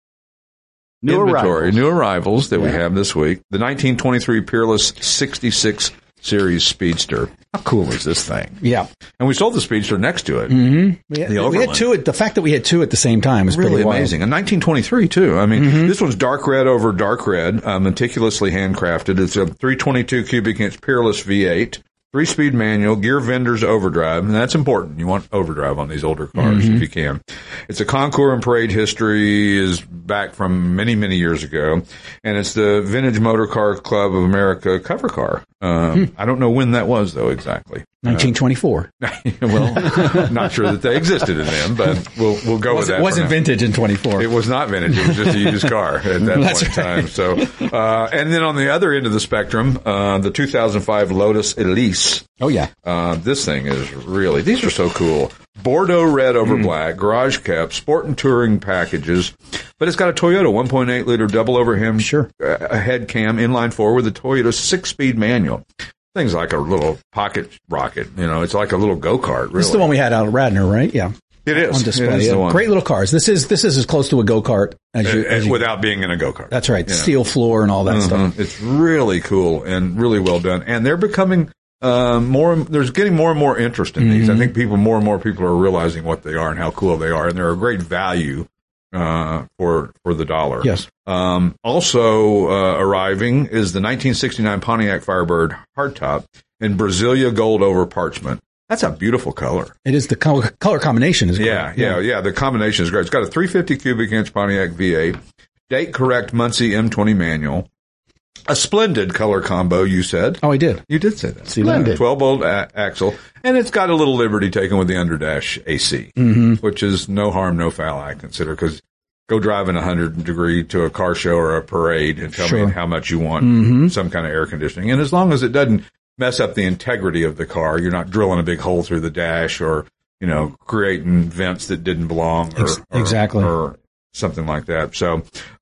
new inventory, arrivals. new arrivals that yeah. we have this week. The nineteen twenty-three Peerless sixty-six Series Speedster. How cool is this thing? Yeah. And we sold the Speedster next to it. Mm-hmm. We, had, the we had two. At, the fact that we had two at the same time is really pretty wild. amazing. And nineteen twenty-three too. I mean, mm-hmm. this one's dark red over dark red, uh, meticulously handcrafted. It's a three twenty-two cubic inch Peerless V eight. Three-speed manual, gear vendors overdrive, and that's important. You want overdrive on these older cars mm-hmm. if you can. It's a Concours and Parade history is back from many, many years ago, and it's the Vintage Motor Car Club of America cover car. Um, hmm. I don't know when that was, though, exactly. nineteen twenty-four. Uh, well, not sure that they existed in them, but we'll we'll go with that. It wasn't vintage in twenty-four. It was not vintage. It was just a used car at that point in time. So, uh, and then on the other end of the spectrum, uh, the two thousand five Lotus Elise. Oh, yeah. Uh, this thing is really, these are so cool. Bordeaux red over mm. black, garage kept, sport and touring packages. But it's got a Toyota one point eight liter double overhead sure. uh, head cam inline four with a Toyota six-speed manual. Thing's like a little pocket rocket. You know, it's like a little go-kart, really. This is the one we had out at Radnor, right? Yeah. It is. On display. It is yeah. the one. Great little cars. This is this is as close to a go-kart as you, as you without being in a go-kart. That's right. You know. Steel floor and all that mm-hmm. stuff. It's really cool and really well done. And they're becoming uh, more, there's getting more and more interest in mm-hmm. these. I think people, more and more people are realizing what they are and how cool they are. And they're a great value uh, for, for the dollar. Yes. Um, also, uh, arriving is the nineteen sixty-nine Pontiac Firebird hardtop in Brasilia gold over parchment. That's a beautiful color. It is. The color, color combination is great. Yeah, yeah, yeah. The combination is great. It's got a three fifty cubic inch Pontiac V eight, date correct Muncie M twenty manual, a splendid color combo. You said. Oh, I did. You did say that. Splendid. twelve volt a- axle, and it's got a little liberty taken with the underdash A C, mm-hmm. which is no harm, no foul. I consider, because go driving a hundred degree to a car show or a parade and tell sure. me how much you want mm-hmm. some kind of air conditioning, and as long as it doesn't mess up the integrity of the car. You're not drilling a big hole through the dash or, you know, creating vents that didn't belong or, Ex- exactly. or, or something like that. So,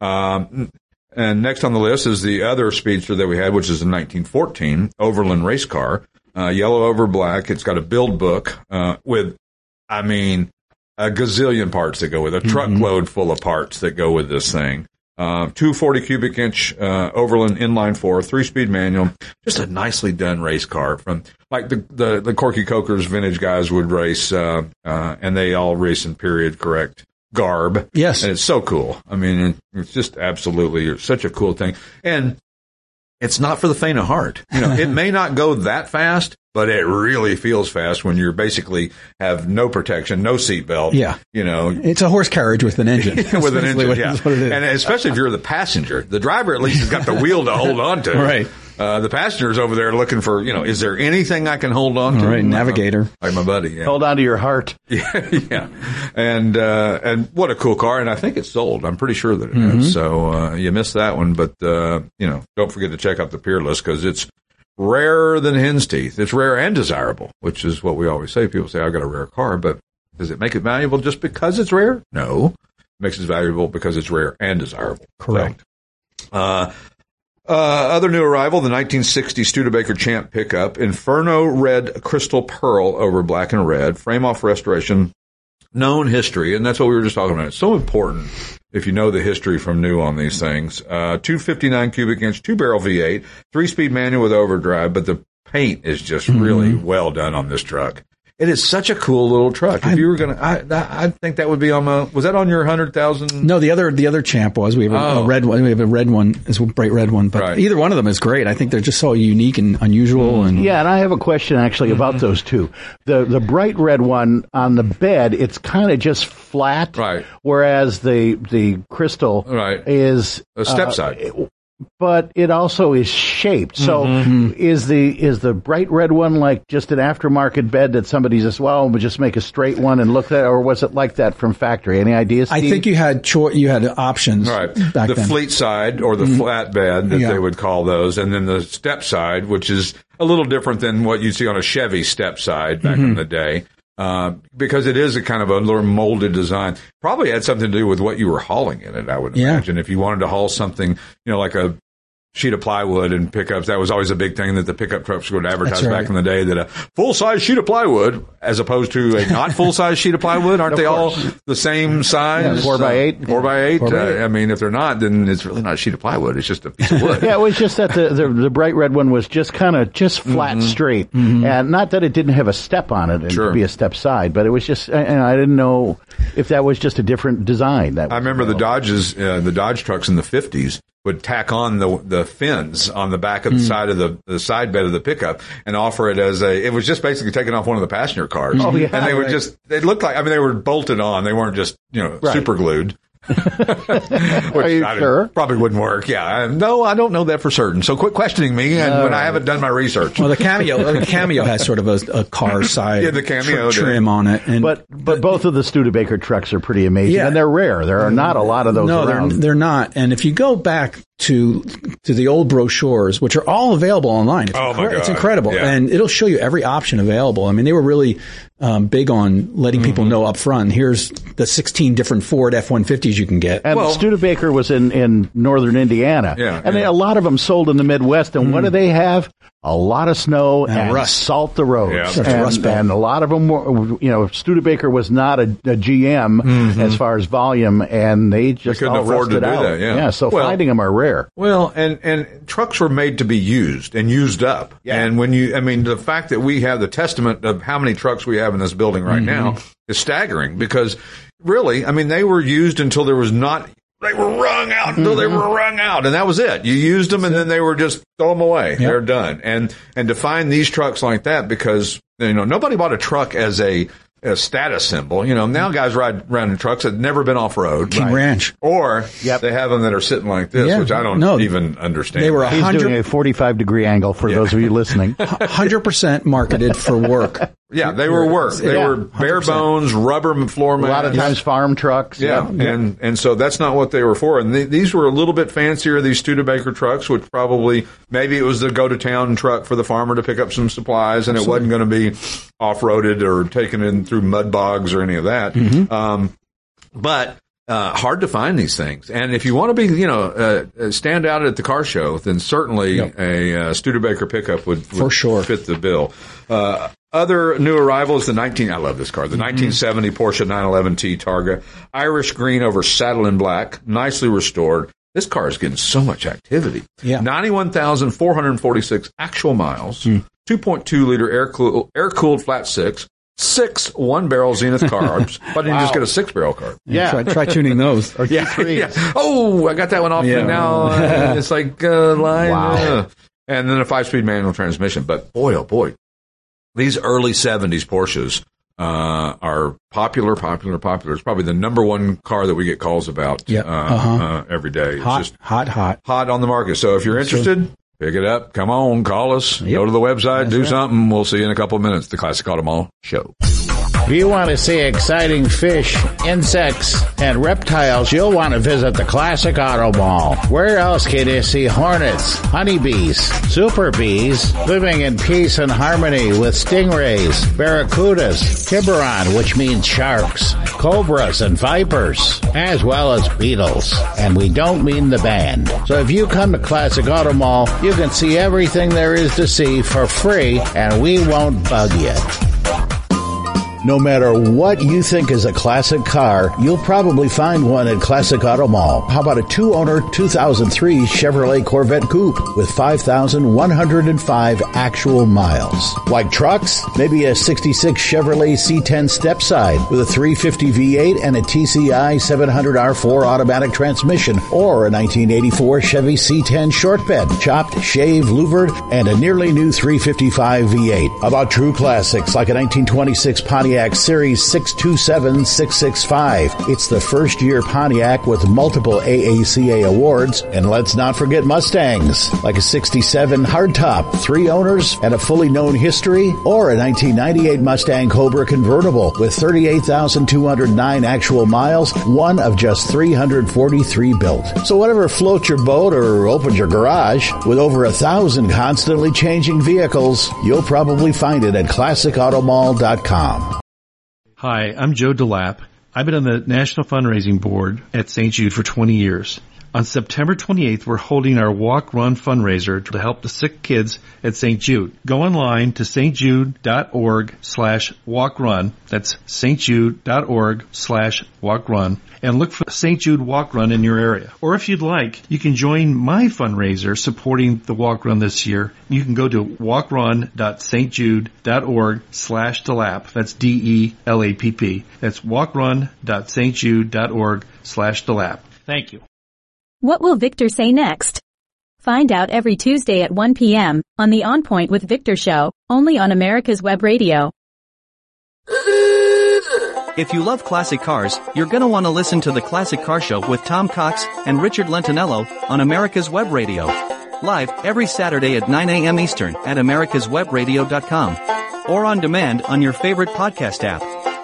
um, and next on the list is the other Speedster that we had, which is a nineteen fourteen Overland race car, uh, yellow over black. It's got a build book, uh, with, I mean, a gazillion parts that go with it, a truckload mm-hmm. full of parts that go with this thing. Uh, two forty cubic inch, uh, Overland inline four, three speed manual. Just a nicely done race car from like the, the, the Corky Cokers vintage guys would race, uh, uh, and they all race in period correct garb. Yes. And it's so cool. I mean, it, it's just absolutely such a cool thing. And it's not for the faint of heart. You know, it may not go that fast, but it really feels fast when you're basically have no protection, no seatbelt. Yeah. You know, it's a horse carriage with an engine. with an engine, what, yeah. What it is. And especially if you're the passenger. The driver at least has got the wheel to hold on to. Right. Uh, the passenger's over there looking for, you know, is there anything I can hold on to? All right, navigator. Like my buddy. Yeah. Hold on to your heart. Yeah, yeah. And, uh, and what a cool car. And I think it's sold. I'm pretty sure that it mm-hmm. is. So, uh, you missed that one. But, uh, you know, don't forget to check out the Peerless because it's rarer than hen's teeth. It's rare and desirable, which is what we always say. People say, I got a rare car, but does it make it valuable just because it's rare? No. It makes it valuable because it's rare and desirable. Correct. So, uh, Uh, other new arrival, the nineteen sixty Studebaker Champ pickup, Inferno Red Crystal Pearl over black and red, frame off restoration, known history, and that's what we were just talking about. It's so important if you know the history from new on these things. Uh, two fifty-nine cubic inch, two barrel V eight, three speed manual with overdrive, but the paint is just mm-hmm. really well done on this truck. It is such a cool little truck. If I, you were going to, I, I think that would be on my, was that on your one hundred thousand? No, the other, the other Champ was. We have a, oh. a red one. We have a red one, it's a bright red one, but right. either one of them is great. I think they're just so unique and unusual. And yeah, and I have a question actually mm-hmm. about those two. The, the bright red one on the bed, it's kind of just flat. Right. Whereas the, the crystal right. is a step uh, side. It, but it also is shaped. So mm-hmm. is the is the bright red one like just an aftermarket bed that somebody just, well, we'll just make a straight one and look at, or was it like that from factory? Any ideas, Steve? I think you had cho- you had options. Right. Back the then. fleet side or the mm-hmm. flat bed that yeah. they would call those, and then the step side, which is a little different than what you see on a Chevy step side back mm-hmm. in the day. Uh, because it is a kind of a little molded design. Probably had something to do with what you were hauling in it, I would yeah. imagine. If you wanted to haul something, you know, like a sheet of plywood and pickups. That was always a big thing that the pickup trucks would advertise That's right. back in the day, that a full-size sheet of plywood as opposed to a not full-size sheet of plywood. Aren't they all the same size? Yeah, four by eight. Four by eight. Four by eight. Uh, I mean, if they're not, then it's really not a sheet of plywood. It's just a piece of wood. Yeah, it was just that the, the, the bright red one was just kind of just flat Mm-hmm. straight. Mm-hmm. And not that it didn't have a step on it and Sure. be a step side, but it was just, and I didn't know if that was just a different design. That I remember the Dodges, uh, the Dodge trucks in the fifties would tack on the the fins on the back of the Mm. side of the the side bed of the pickup and offer it as a. It was just basically taking off one of the passenger cars. Oh, yeah, and they would right. just. They looked like. I mean, they were bolted on. They weren't just you know Right. super glued. Are you I sure? Probably wouldn't work. Yeah. I, no, I don't know that for certain. So quit questioning me, and All when right. I haven't done my research. Well, the Cameo, the Cameo has sort of a, a car side Yeah, the Cameo tr- did. trim on it, and But but both of the Studebaker trucks are pretty amazing, Yeah. and they're rare. There are not a lot of those no, around. they're they're not. And if you go back to to the old brochures, which are all available online, it's, Oh, my it's God. incredible, Yeah. and it'll show you every option available. I mean, they were really um, big on letting Mm-hmm. people know up front. Here's the sixteen different Ford F one fifties you can get. And Well- Studebaker was in, in northern Indiana. Yeah, and They, yeah. a lot of them sold in the Midwest. And what do they have? A lot of snow and, And rust. salt the roads. Yeah. Such a and, rust belt. and a lot of them were, you know, Studebaker was not a, a G M as far as volume, and they just couldn't all afford to rusted do out. that, yeah. so Well- finding them are rare. Well, and, and trucks were made to be used and used up. Yeah. And when you, I mean, the fact that we have the testament of how many trucks we have in this building right Mm-hmm. now is staggering, because really, I mean, they were used until there was not, they were wrung out until they were wrung out, and that was it. You used them and then they were just throw them away. They're done. And, and to find these trucks like that, because, you know, nobody bought a truck as a, a status symbol. You know, now guys ride around in trucks that have never been off road. King Ranch. Or Yep. they have them that are sitting like this, Yeah. which I don't No, even understand. they were a He's hundred doing a forty-five degree angle for those of you listening. hundred percent marketed for work. Yeah, they were work. They Yeah, were bare bones, rubber floor A mats. lot of times farm trucks. Yeah, Yep. and and so that's not what they were for. And th- these were a little bit fancier, these Studebaker trucks, which probably, maybe it was the go-to-town truck for the farmer to pick up some supplies, and Absolutely. it wasn't going to be off-roaded or taken in through mud bogs or any of that. Mm-hmm. Um, but uh, hard to find these things. And if you want to be, you know, uh, stand out at the car show, then certainly Yep. a uh, Studebaker pickup would, would For sure. fit the bill. Uh, other new arrivals, the nineteen, I love this car, the nineteen seventy Porsche nine eleven T Targa, Irish green over saddle and black, nicely restored. This car is getting so much activity. Yeah. ninety-one thousand four hundred forty-six actual miles, two point two liter air cooled, air cooled flat six, six one barrel Zenith carbs. Why didn't you just get a six barrel carb? Yeah. Try, try tuning those. Or Yeah, threes. yeah. Oh, I got that one off. Yeah. And now uh, it's like uh, line. Wow. uh, and then a five-speed manual transmission. But boy, oh boy, these early seventies Porsches uh, are popular, popular, popular. It's probably the number one car that we get calls about Yep. uh, Uh-huh. uh, every day. It's Hot, just hot, hot. hot on the market. So if you're interested, pick it up. Come on, call us. Go to the website, do something. We'll see you in a couple of minutes. The Classic Auto Mall Show. If you want to see exciting fish, insects, and reptiles, you'll want to visit the Classic Auto Mall. Where else can you see hornets, honeybees, super bees, living in peace and harmony with stingrays, barracudas, tiburon, which means sharks, cobras, and vipers, as well as beetles. And we don't mean the band. So if you come to Classic Auto Mall, you can see everything there is to see for free, and we won't bug you. No matter what you think is a classic car, you'll probably find one at Classic Auto Mall. How about a two-owner two thousand three Chevrolet Corvette Coupe with five thousand one hundred five actual miles? Like trucks? Maybe a sixty-six Chevrolet C ten Stepside with a three fifty V eight and a T C I seven hundred R four automatic transmission, or a nineteen eighty-four Chevy C ten short bed, chopped, shaved, louvered, and a nearly new three fifty-five V eight. How about true classics like a nineteen twenty-six Pontiac Series six two seven six six five. It's the first year Pontiac with multiple A A C A awards. And let's not forget Mustangs, like a sixty-seven hardtop, three owners and a fully known history, or a nineteen ninety-eight Mustang Cobra convertible with thirty-eight thousand two hundred nine actual miles, one of just three hundred forty-three built. So whatever floats your boat or opens your garage, with over a thousand constantly changing vehicles, you'll probably find it at classic auto mall dot com. Hi, I'm Joe DeLapp. I've been on the National Fundraising Board at Saint Jude for twenty years. On September twenty-eighth, we're holding our Walk Run fundraiser to help the sick kids at Saint Jude. Go online to stjude.org slash walk run. That's stjude.org slash walk run. And look for Saint Jude Walk Run in your area. Or if you'd like, you can join my fundraiser supporting the Walk Run this year. You can go to walkrun.stjude.org slash DELAP. That's D E L A P P. That's walkrun.stjude.org slash DELAP. Thank you. What will Victor say next? Find out every Tuesday at one p.m. on the On Point with Victor show, only on America's Web Radio. If you love classic cars, you're going to want to listen to the Classic Car Show with Tom Cox and Richard Lentinello on America's Web Radio. Live every Saturday at nine a.m. Eastern at americas web radio dot com or on demand on your favorite podcast app.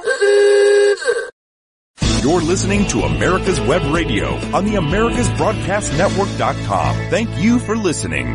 You're listening to America's Web Radio on the americas broadcast network dot com. Thank you for listening.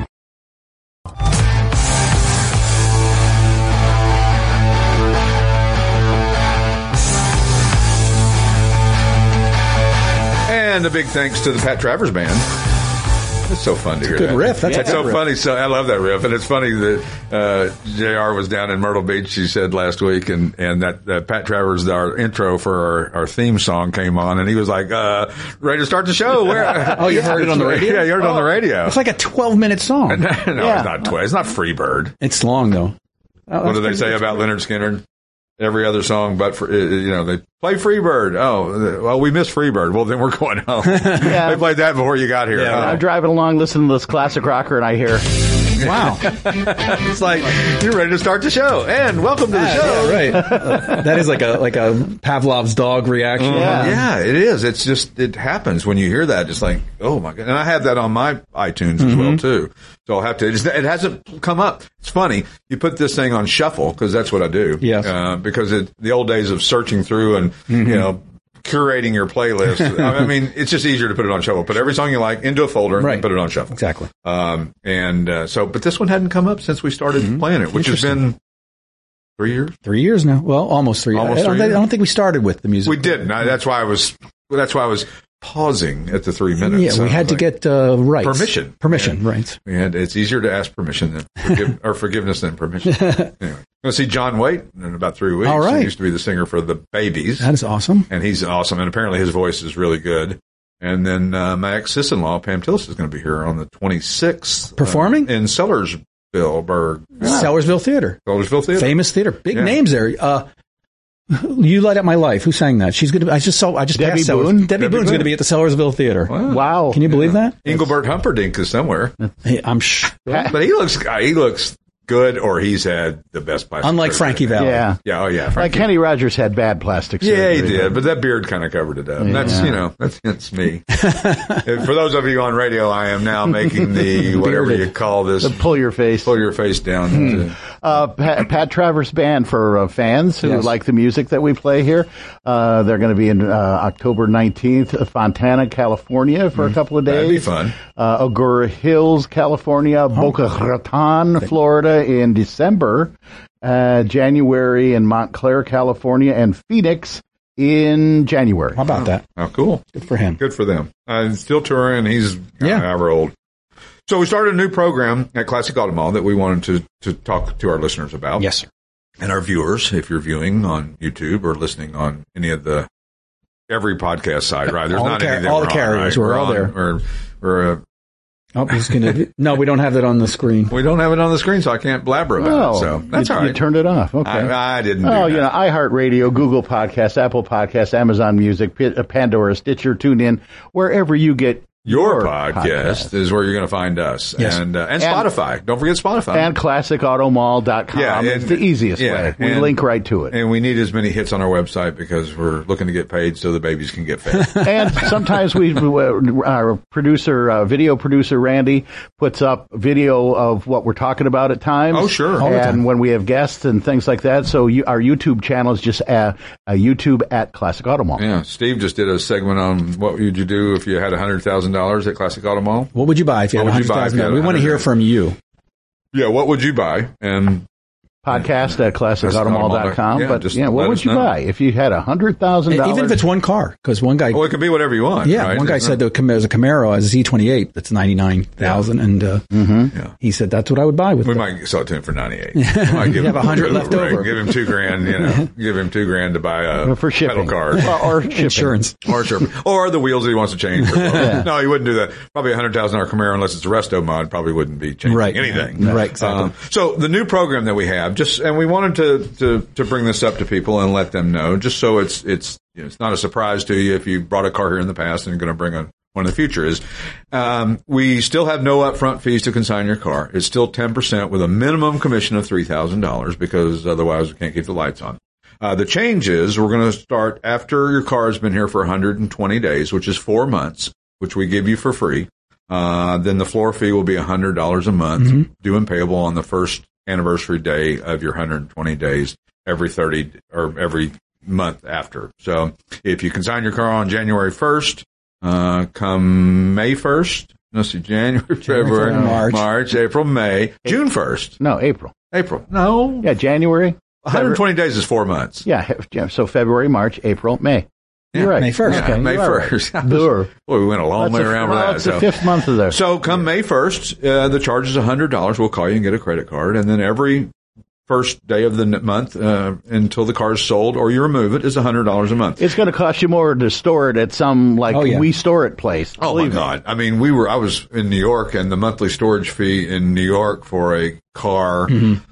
And a big thanks to the Pat Travers Band. It's so fun to hear good that. riff. That's it's a good so riff. funny. So I love that riff, and it's funny that uh, J R was down in Myrtle Beach. He said last week, and and that uh, Pat Travers, our intro for our, our theme song, came on, and he was like, uh, "Ready to start the show?" Where? Oh, you heard it on the radio? Yeah, you heard it oh, on the radio. It's like a twelve-minute song. no, no yeah. it's not twelve. It's not Freebird. It's long though. Oh, what do they say about Leonard Skinner? Every other song, but for, you know, they play Freebird. Oh, well, we missed Freebird. Well, then we're going home. Yeah. They played that before you got here. Yeah, oh. I'm driving along, listening to this classic rocker, and I hear, wow. It's like, you're ready to start the show. And welcome to the ah, show. Yeah, right. Uh, that is like a like a Pavlov's dog reaction. Uh, yeah. yeah, it is. It's just, it happens when you hear that. It's like, oh my God. And I have that on my iTunes as mm-hmm. well, too. So I'll have to, it, it hasn't come up. It's funny. You put this thing on shuffle, because that's what I do. Yes. Uh, because it, the old days of searching through and, mm-hmm. you know, curating your playlist. I mean, it's just easier to put it on shuffle. Put every song you like into a folder right. and put it on shuffle. Exactly. Um, and, uh, so, but this one hadn't come up since we started mm-hmm. playing it, which has been three years. Three years now. Well, almost three. Almost I, don't, three I don't think we started with the music. We didn't. I, that's why I was, that's why I was pausing at the three minutes. Yeah, we had to like, get, uh, rights. Permission. Permission, and, right. And it's easier to ask permission than forgive, or forgiveness than permission. Anyway. Going to see John Waite in about three weeks. All right. He used to be the singer for the Babies. That is awesome. And he's awesome. And apparently his voice is really good. And then uh, my ex-sister-in-law, Pam Tillis, is going to be here on the twenty-sixth. Performing? Uh, in Sellersville. Or, wow. Sellersville Theater. Sellersville Theater. Famous theater. Big yeah. names there. Uh, You Light Up My Life. Who sang that? She's going to, I just saw, I just Debbie passed Boone? Debbie, Debbie Boone's going to be at the Sellersville Theater. Wow. wow. Can you believe yeah. that? Engelbert Humperdinck is somewhere. Hey, I'm sure. But he looks, he looks good, or he's had the best plastic Unlike surgery. Frankie Valli. Yeah. Yeah, oh yeah. Frankie. Like Kenny Rogers had bad plastic surgery. Yeah, he did, but that beard kind of covered it up. Yeah. That's, you know, that's, that's me. For those of you on radio, I am now making the, whatever you call this. The pull your face. Pull your face down. Hmm. To, uh, Pat, Pat Travers Band for uh, fans who yes. like the music that we play here. Uh, they're going to be in uh, October nineteenth, Fontana, California for mm. a couple of days. That'd be fun. Uh, Agoura Hills, California, oh. Boca Raton, Florida in December, uh, January in Montclair, California, and Phoenix in January. How about that? Oh, cool. Good for him. Good for them. Uh, still touring. He's yeah. an hour old. So we started a new program at Classic Auto Mall that we wanted to, to talk to our listeners about. Yes, sir. And our viewers, if you're viewing on YouTube or listening on any of the, every podcast site, right? There's all not the, any that all we're the carriers. On, right? We're, we're all on, there. We're, we're, uh, Oh, he's gonna. No, we don't have that on the screen. We don't have it on the screen, so I can't blabber about no, it. So that's you, all right. You turned it off. Okay. I, I didn't. Oh, do that. you know, iHeartRadio, Google Podcasts, Apple Podcasts, Amazon Music, Pandora, Stitcher, TuneIn, wherever you get your, your podcast, podcast is where you're going to find us, yes. and, uh, and and Spotify. Don't forget Spotify and classic auto mall dot com. Yeah, and, it's the easiest yeah, way. We and, link right to it. And we need as many hits on our website because we're looking to get paid so the babies can get fed. And sometimes we, our producer, uh, video producer Randy, puts up video of what we're talking about at times. Oh, sure. All the and time. when we have guests and things like that. So you, our YouTube channel is just uh, uh, YouTube at Classic Auto Mall. Yeah, Steve just did a segment on what would you do if you had one hundred thousand dollars at Classic Auto Mall. What would you buy if you what had one hundred thousand dollars? We want to hear from you. Yeah, what would you buy? And podcast at classic auto mall dot com. Yeah, but just yeah, what let would us you know. buy if you had a hundred thousand dollars? Even if it's one car, because one guy. Well, it can be whatever you want. Yeah, right? one guy It's said not- there was a Camaro, a Z twenty-eight, that's ninety-nine thousand, and uh, Yeah. he said that's what I would buy with We that. might sell it to him for ninety-eight. We might You have a hundred left right, over. Give him two grand. You know, give him two grand to buy a For shipping. pedal card Or, or shipping. Insurance. or shipping. or the wheels that he wants to change. No, he wouldn't do that. Probably a hundred thousand dollar Camaro, unless it's a resto mod, probably wouldn't be changing Right. anything. Right, exactly. Um, so the new program that we have, just and we wanted to, to to bring this up to people and let them know, just so it's it's you know, it's not a surprise to you if you brought a car here in the past and you're going to bring a one in the future. Is um, we still have no upfront fees to consign your car. It's still ten percent with a minimum commission of three thousand dollars because otherwise we can't keep the lights on. Uh, the change is we're going to start after your car has been here for one hundred twenty days, which is four months, which we give you for free. Uh, then the floor fee will be one hundred dollars a month, Mm-hmm. due and payable on the first anniversary day of your one hundred twenty days every thirty or every month after. So if you consign your car on January first, uh, come May first, let's see, January, February, March. March, April, May, June first, No, April. April. No, Yeah, January. one hundred twenty days is four months. Yeah, yeah, so February, March, April, May. You're right. May first. Yeah, Okay, May you're right. first. Sure. Boy, we went a long That's way a- around well, with that. it's so. the fifth month of there. So come May first, uh, the charge is one hundred dollars. We'll call you and get a credit card. And then every first day of the n- month uh, until the car is sold or you remove it is one hundred dollars a month. It's going to cost you more to store it at some, like, Oh, yeah. we store it place. Oh, my Believe me. God. I mean, we were, I was in New York and the monthly storage fee in New York for a car,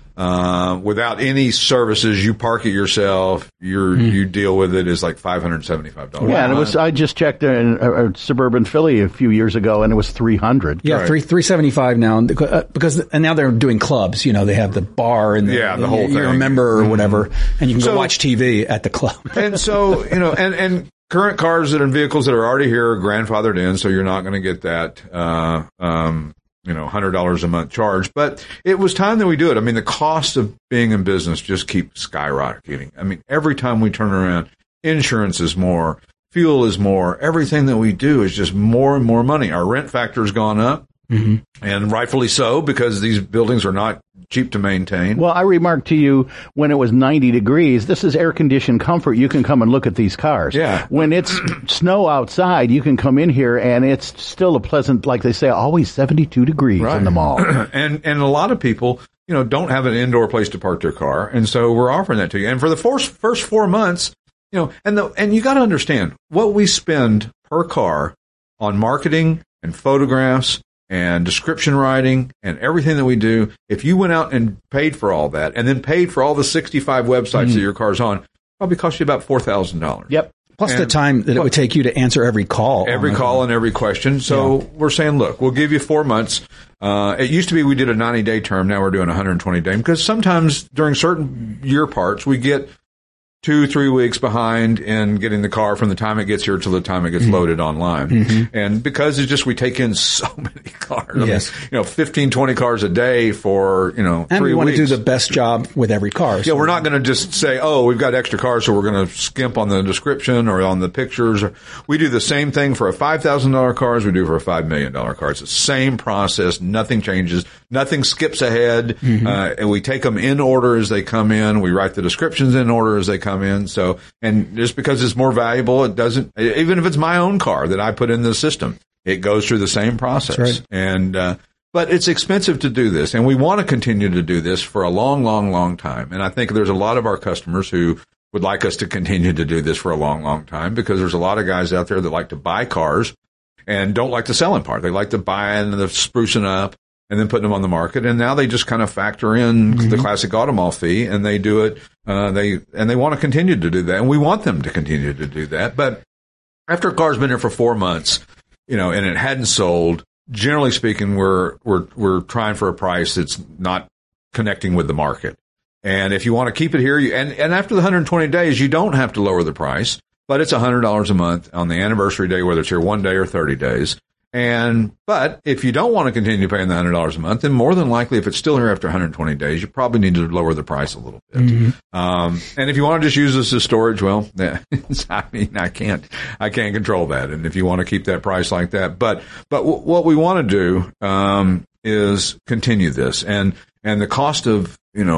uh, without any services, you park it yourself, you're, you deal with it is like five hundred seventy-five dollars. Yeah, and it was. I just checked in a, a suburban Philly a few years ago, and it was three hundred. Yeah, Right. three three seventy five now uh, because and now they're doing clubs. You know, they have the bar and the, Yeah, the whole you, You're a thing. member or whatever, and you can go So- watch T V at the club. And so, you know, and, and current cars that are vehicles that are already here are grandfathered in, so you're not going to get that, uh, um, you know, one hundred dollars a month charge. But it was time that we do it. I mean, the cost of being in business just keeps skyrocketing. I mean, every time we turn around, insurance is more, fuel is more, everything that we do is just more and more money. Our rent factor has gone up. Mm-hmm. And rightfully so, because these buildings are not cheap to maintain. Well, I remarked to you when it was ninety degrees, this is air conditioned comfort. You can come and look at these cars. Yeah. When it's snow outside, you can come in here and it's still a pleasant, like they say, always seventy-two degrees Right. in the mall. and and a lot of people, you know, don't have an indoor place to park their car, and so we're offering that to you. And for the first first four months, you know, and the and you got to understand what we spend per car on marketing and photographs and description writing and everything that we do. If you went out and paid for all that, and then paid for all the sixty-five websites Mm. that your car's on, probably cost you about four thousand dollars. Yep. Plus And- the time that it would take you to answer every call. Every on the- call and every question. So we're saying, look, we'll give you four months. Uh, it used to be we did a ninety day term. Now we're doing a one hundred twenty day because sometimes during certain year parts, we get two, three weeks behind in getting the car from the time it gets here till the time it gets Mm-hmm. loaded online. Mhm. And because it's just, we take in so many cars. I Yes. mean, you know, fifteen, twenty cars a day for, you know, And three we want weeks. to do the best job with every car. Yeah, so- we're not going to just say, oh, we've got extra cars, so we're going to skimp on the description or on the pictures. We do the same thing for a five thousand dollars car as we do for a five million dollars car. It's the same process. Nothing changes. Nothing skips ahead. Mm-hmm. Uh, and we take them in order as they come in. We write the descriptions in order as they come in. So, and just because it's more valuable, it doesn't, even if it's my own car that I put in the system, it goes through the same process. That's right. And, uh, but it's expensive to do this, and we want to continue to do this for a long, long, long time. And I think there's a lot of our customers who would like us to continue to do this for a long, long time because there's a lot of guys out there that like to buy cars and don't like the selling part. They like to buy and the sprucing up and then putting them on the market. And now they just kind of factor in Mm-hmm. the classic auto mall fee, and they do it. Uh, they and they want to continue to do that, and we want them to continue to do that. But after a car's been here for four months, you know, and it hadn't sold, generally speaking, we're we're we're trying for a price that's not connecting with the market. And if you want to keep it here, you, and and after the one hundred twenty days, you don't have to lower the price, but it's one hundred dollars a month on the anniversary day, whether it's here one day or thirty days. And but if you don't want to continue paying the one hundred dollars a month, then more than likely, if it's still here after one hundred twenty days, you probably need to lower the price a little bit. Mm-hmm. Um, and if you want to just use this as storage, well, yeah, I mean, I can't, I can't control that. And if you want to keep that price like that, but, but w- what we want to do, um, is continue this, and, and the cost of, you know,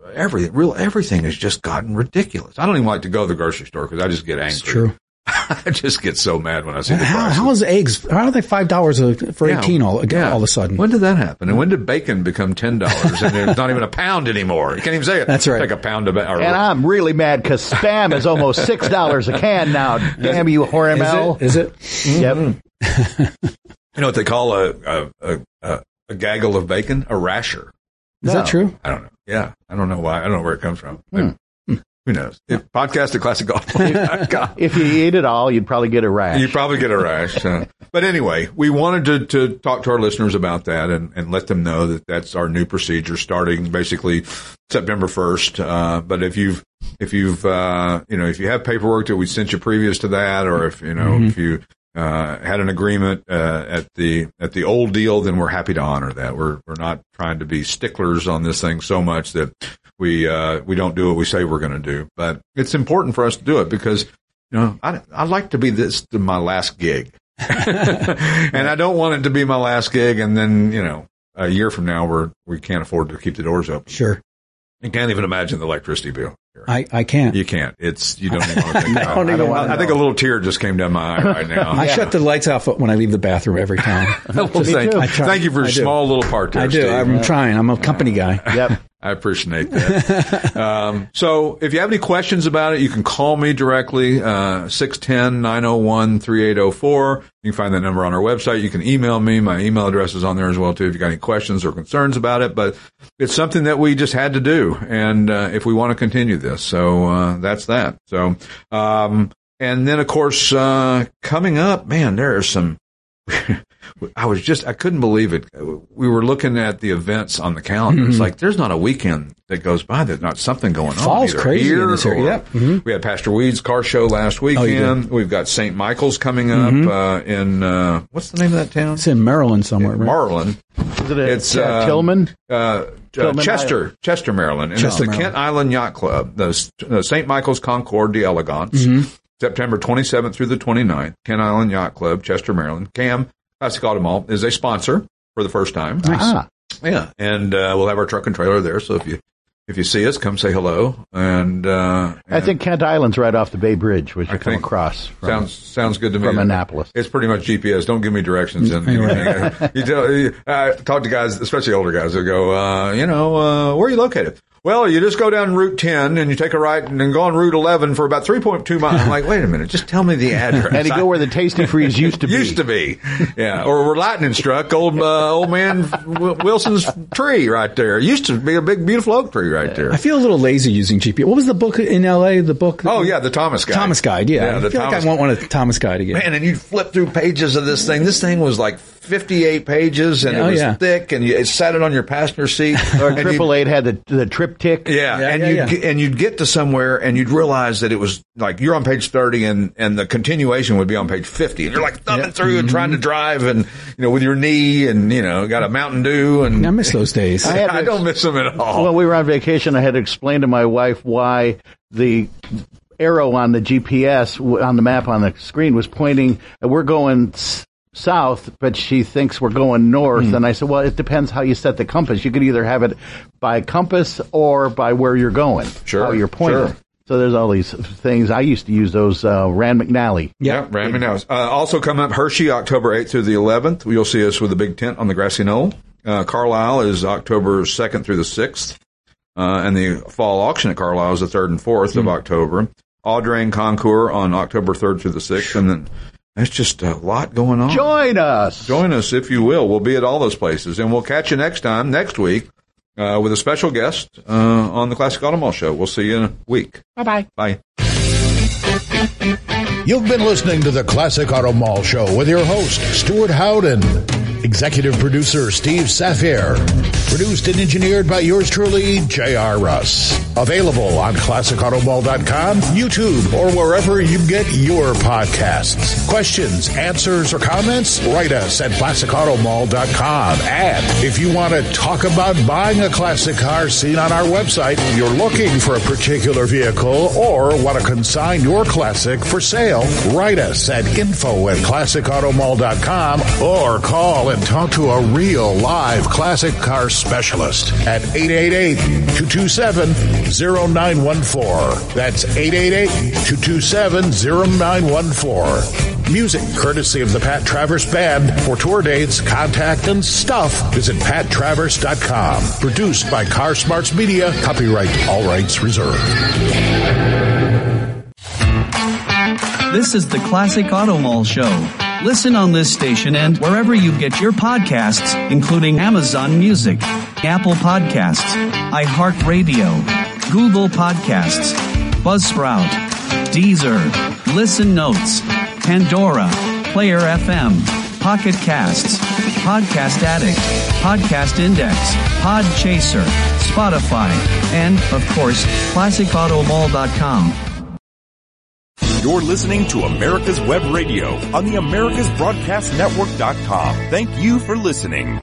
everything, real everything has just gotten ridiculous. I don't even like to go to the grocery store because I just get angry. It's true. I just get so mad when I see the how, prices. how is eggs? How are they five dollars for Yeah, eighteen all, yeah. all of a sudden? When did that happen? And when did bacon become ten dollars? And it's not even a pound anymore. You can't even say it. That's right. Take a pound of bacon. And I'm really mad because Spam is almost six dollars a can now. Damn you, Hormel. Is it? Is it? Yep. You know what they call a a, a, a a gaggle of bacon? A rasher. Is No. that true? I don't know. Yeah. I don't know why. I don't know where it comes from. Hmm. Who knows? If, podcast at classic golf dot com. If you eat it all, you'd probably get a rash. You probably get a rash. Uh, but anyway, we wanted to, to talk to our listeners about that and, and let them know that that's our new procedure starting basically September first. Uh, but if you've, if you've, uh, you know, if you have paperwork that we sent you previous to that, or if, you know, Mm-hmm. if you, uh, had an agreement, uh, at the, at the old deal, then we're happy to honor that. We're, we're not trying to be sticklers on this thing so much that we, uh, we don't do what we say we're going to do. But it's important for us to do it because, you know, I, I like to be this to my last gig. And I don't want it to be my last gig. And then, you know, a year from now, we're, we can't afford to keep the doors open. Sure. You can't even imagine the electricity bill. I, I can't. You can't. It's, you don't even want to think I about don't it. even I, wanna I think a little tear just came down my eye right now. I shut the lights off when I leave the bathroom every time. Well, Just- thank, I try- thank you for I a do. small little part there, I do. Steve. I'm trying. I'm a company guy. Yep. I appreciate that. um, so if you have any questions about it, you can call me directly, uh, six one zero, nine zero one, three eight zero four. You can find that number on our website. You can email me. My email address is on there as well, too, if you got any questions or concerns about it. But it's something that we just had to do. And, uh, if we want to continue this. So, uh, that's that. So, um, and then of course, uh, coming up, man, there are some, I was just, I couldn't believe it. We were looking at the events on the calendar. It's Mhm. like, there's not a weekend that goes by there's not something going on. Fall's either crazy here in this area. or- Yep. Mhm. We had Pastor Weed's car show last Oh, you weekend. did. We've got Saint Michael's coming up, Mhm. uh, in, uh, what's the name of that town? It's in Maryland somewhere, right? Maryland. Is it a, It's, uh, um, Tillman? Uh, uh, Tillman Chester, Island. Chester, Maryland. And Chester, it's the Maryland. Kent Island Yacht Club, the uh, Saint Michael's Concord d'Elegance, Mhm. September twenty-seventh through the twenty-ninth, Kent Island Yacht Club, Chester, Maryland. Cam, Classic Auto Mall, is a sponsor for the first time. Ah. Yeah. And, uh, we'll have our truck and trailer there. So if you, if you see us, come say hello. And, uh, I think Kent Island's right off the Bay Bridge, which you I come think- across. From, sounds, sounds good to me. from Annapolis. It's pretty much G P S. Don't give me directions. And you tell, you, uh, talk to guys, especially older guys who go, uh, you know, uh, where are you located? Well, you just go down Route ten and you take a right and then go on Route eleven for about three point two miles. I'm like, wait a minute, just tell me the address. And you go where the Tasty Freeze used to be. Used to be. Yeah. Or where lightning struck old, uh, old man W- Wilson's tree right there. It used to be a big, beautiful oak tree right there. I feel a little lazy using G P S. What was the book in L A? The book? Oh, yeah, the Thomas Guide. Thomas Guide, yeah. Yeah, I the feel Thomas- like I want one of the Thomas Guide again. Man, and you flip through pages of this thing. This thing was like fifty-eight pages, and Oh, it was yeah. thick, and you, it sat it on your passenger seat. Or And Triple you'd- Eight had the, the triptych. Yeah, Yeah, and yeah, you'd yeah. get, and you'd get to somewhere, and you'd realize that it was like you're on page thirty, and and the continuation would be on page fifty, and you're like thumbing Yeah. through and trying to drive, and you know with your knee, and you know got a Mountain Dew, and I miss those days. I had to I don't miss them at all. When we were on vacation, I had to explain to my wife why the arrow on the G P S w- on the map on the screen was pointing. uh, We're going s- south, but she thinks we're going north. Hmm. And I said, well, it depends how you set the compass. You could either have it by compass or by where you're going. Sure, How you're pointing. sure. So there's all these things. I used to use those uh, Rand McNally. Yeah, Rand McNally. Uh, also coming up, Hershey, October eighth through the eleventh. You'll see us with a big tent on the grassy knoll. Uh, Carlisle is October second through the sixth. Uh, and the fall auction at Carlisle is the third and fourth of October. Audrain Concours on October third through the sixth. And then there's just a lot going on. Join us. Join us if you will. We'll be at all those places. And we'll catch you next time, next week, uh, with a special guest uh, on the Classic Auto Mall Show. We'll see you in a week. Bye-bye. Bye. You've been listening to the Classic Auto Mall Show with your host, Stuart Howden. Executive producer, Steve Safier. Produced and engineered by yours truly, J R. Russ. Available on classic auto mall dot com, YouTube, or wherever you get your podcasts. Questions, answers, or comments? Write us at classic auto mall dot com. And if you want to talk about buying a classic car seen on our website, you're looking for a particular vehicle, or want to consign your classic for sale, write us at info at classic auto mall dot com or call and talk to a real live classic car specialist at eight eight eight, two two seven, zero nine one four. That's eight eight eight, two two seven, zero nine one four. Music courtesy of the Pat Travers Band. For tour dates, contact, and stuff, visit pat travers dot com. Produced by Car Smarts Media. Copyright all rights reserved. This is the Classic Auto Mall Show. Listen on this station and wherever you get your podcasts, including Amazon Music, Apple Podcasts, iHeartRadio, Google Podcasts, Buzzsprout, Deezer, Listen Notes, Pandora, Player F M, Pocket Casts, Podcast Addict, Podcast Index, Podchaser, Spotify, and, of course, classic auto mall dot com. You're listening to America's Web Radio on the Americas Broadcast Network dot com. Thank you for listening.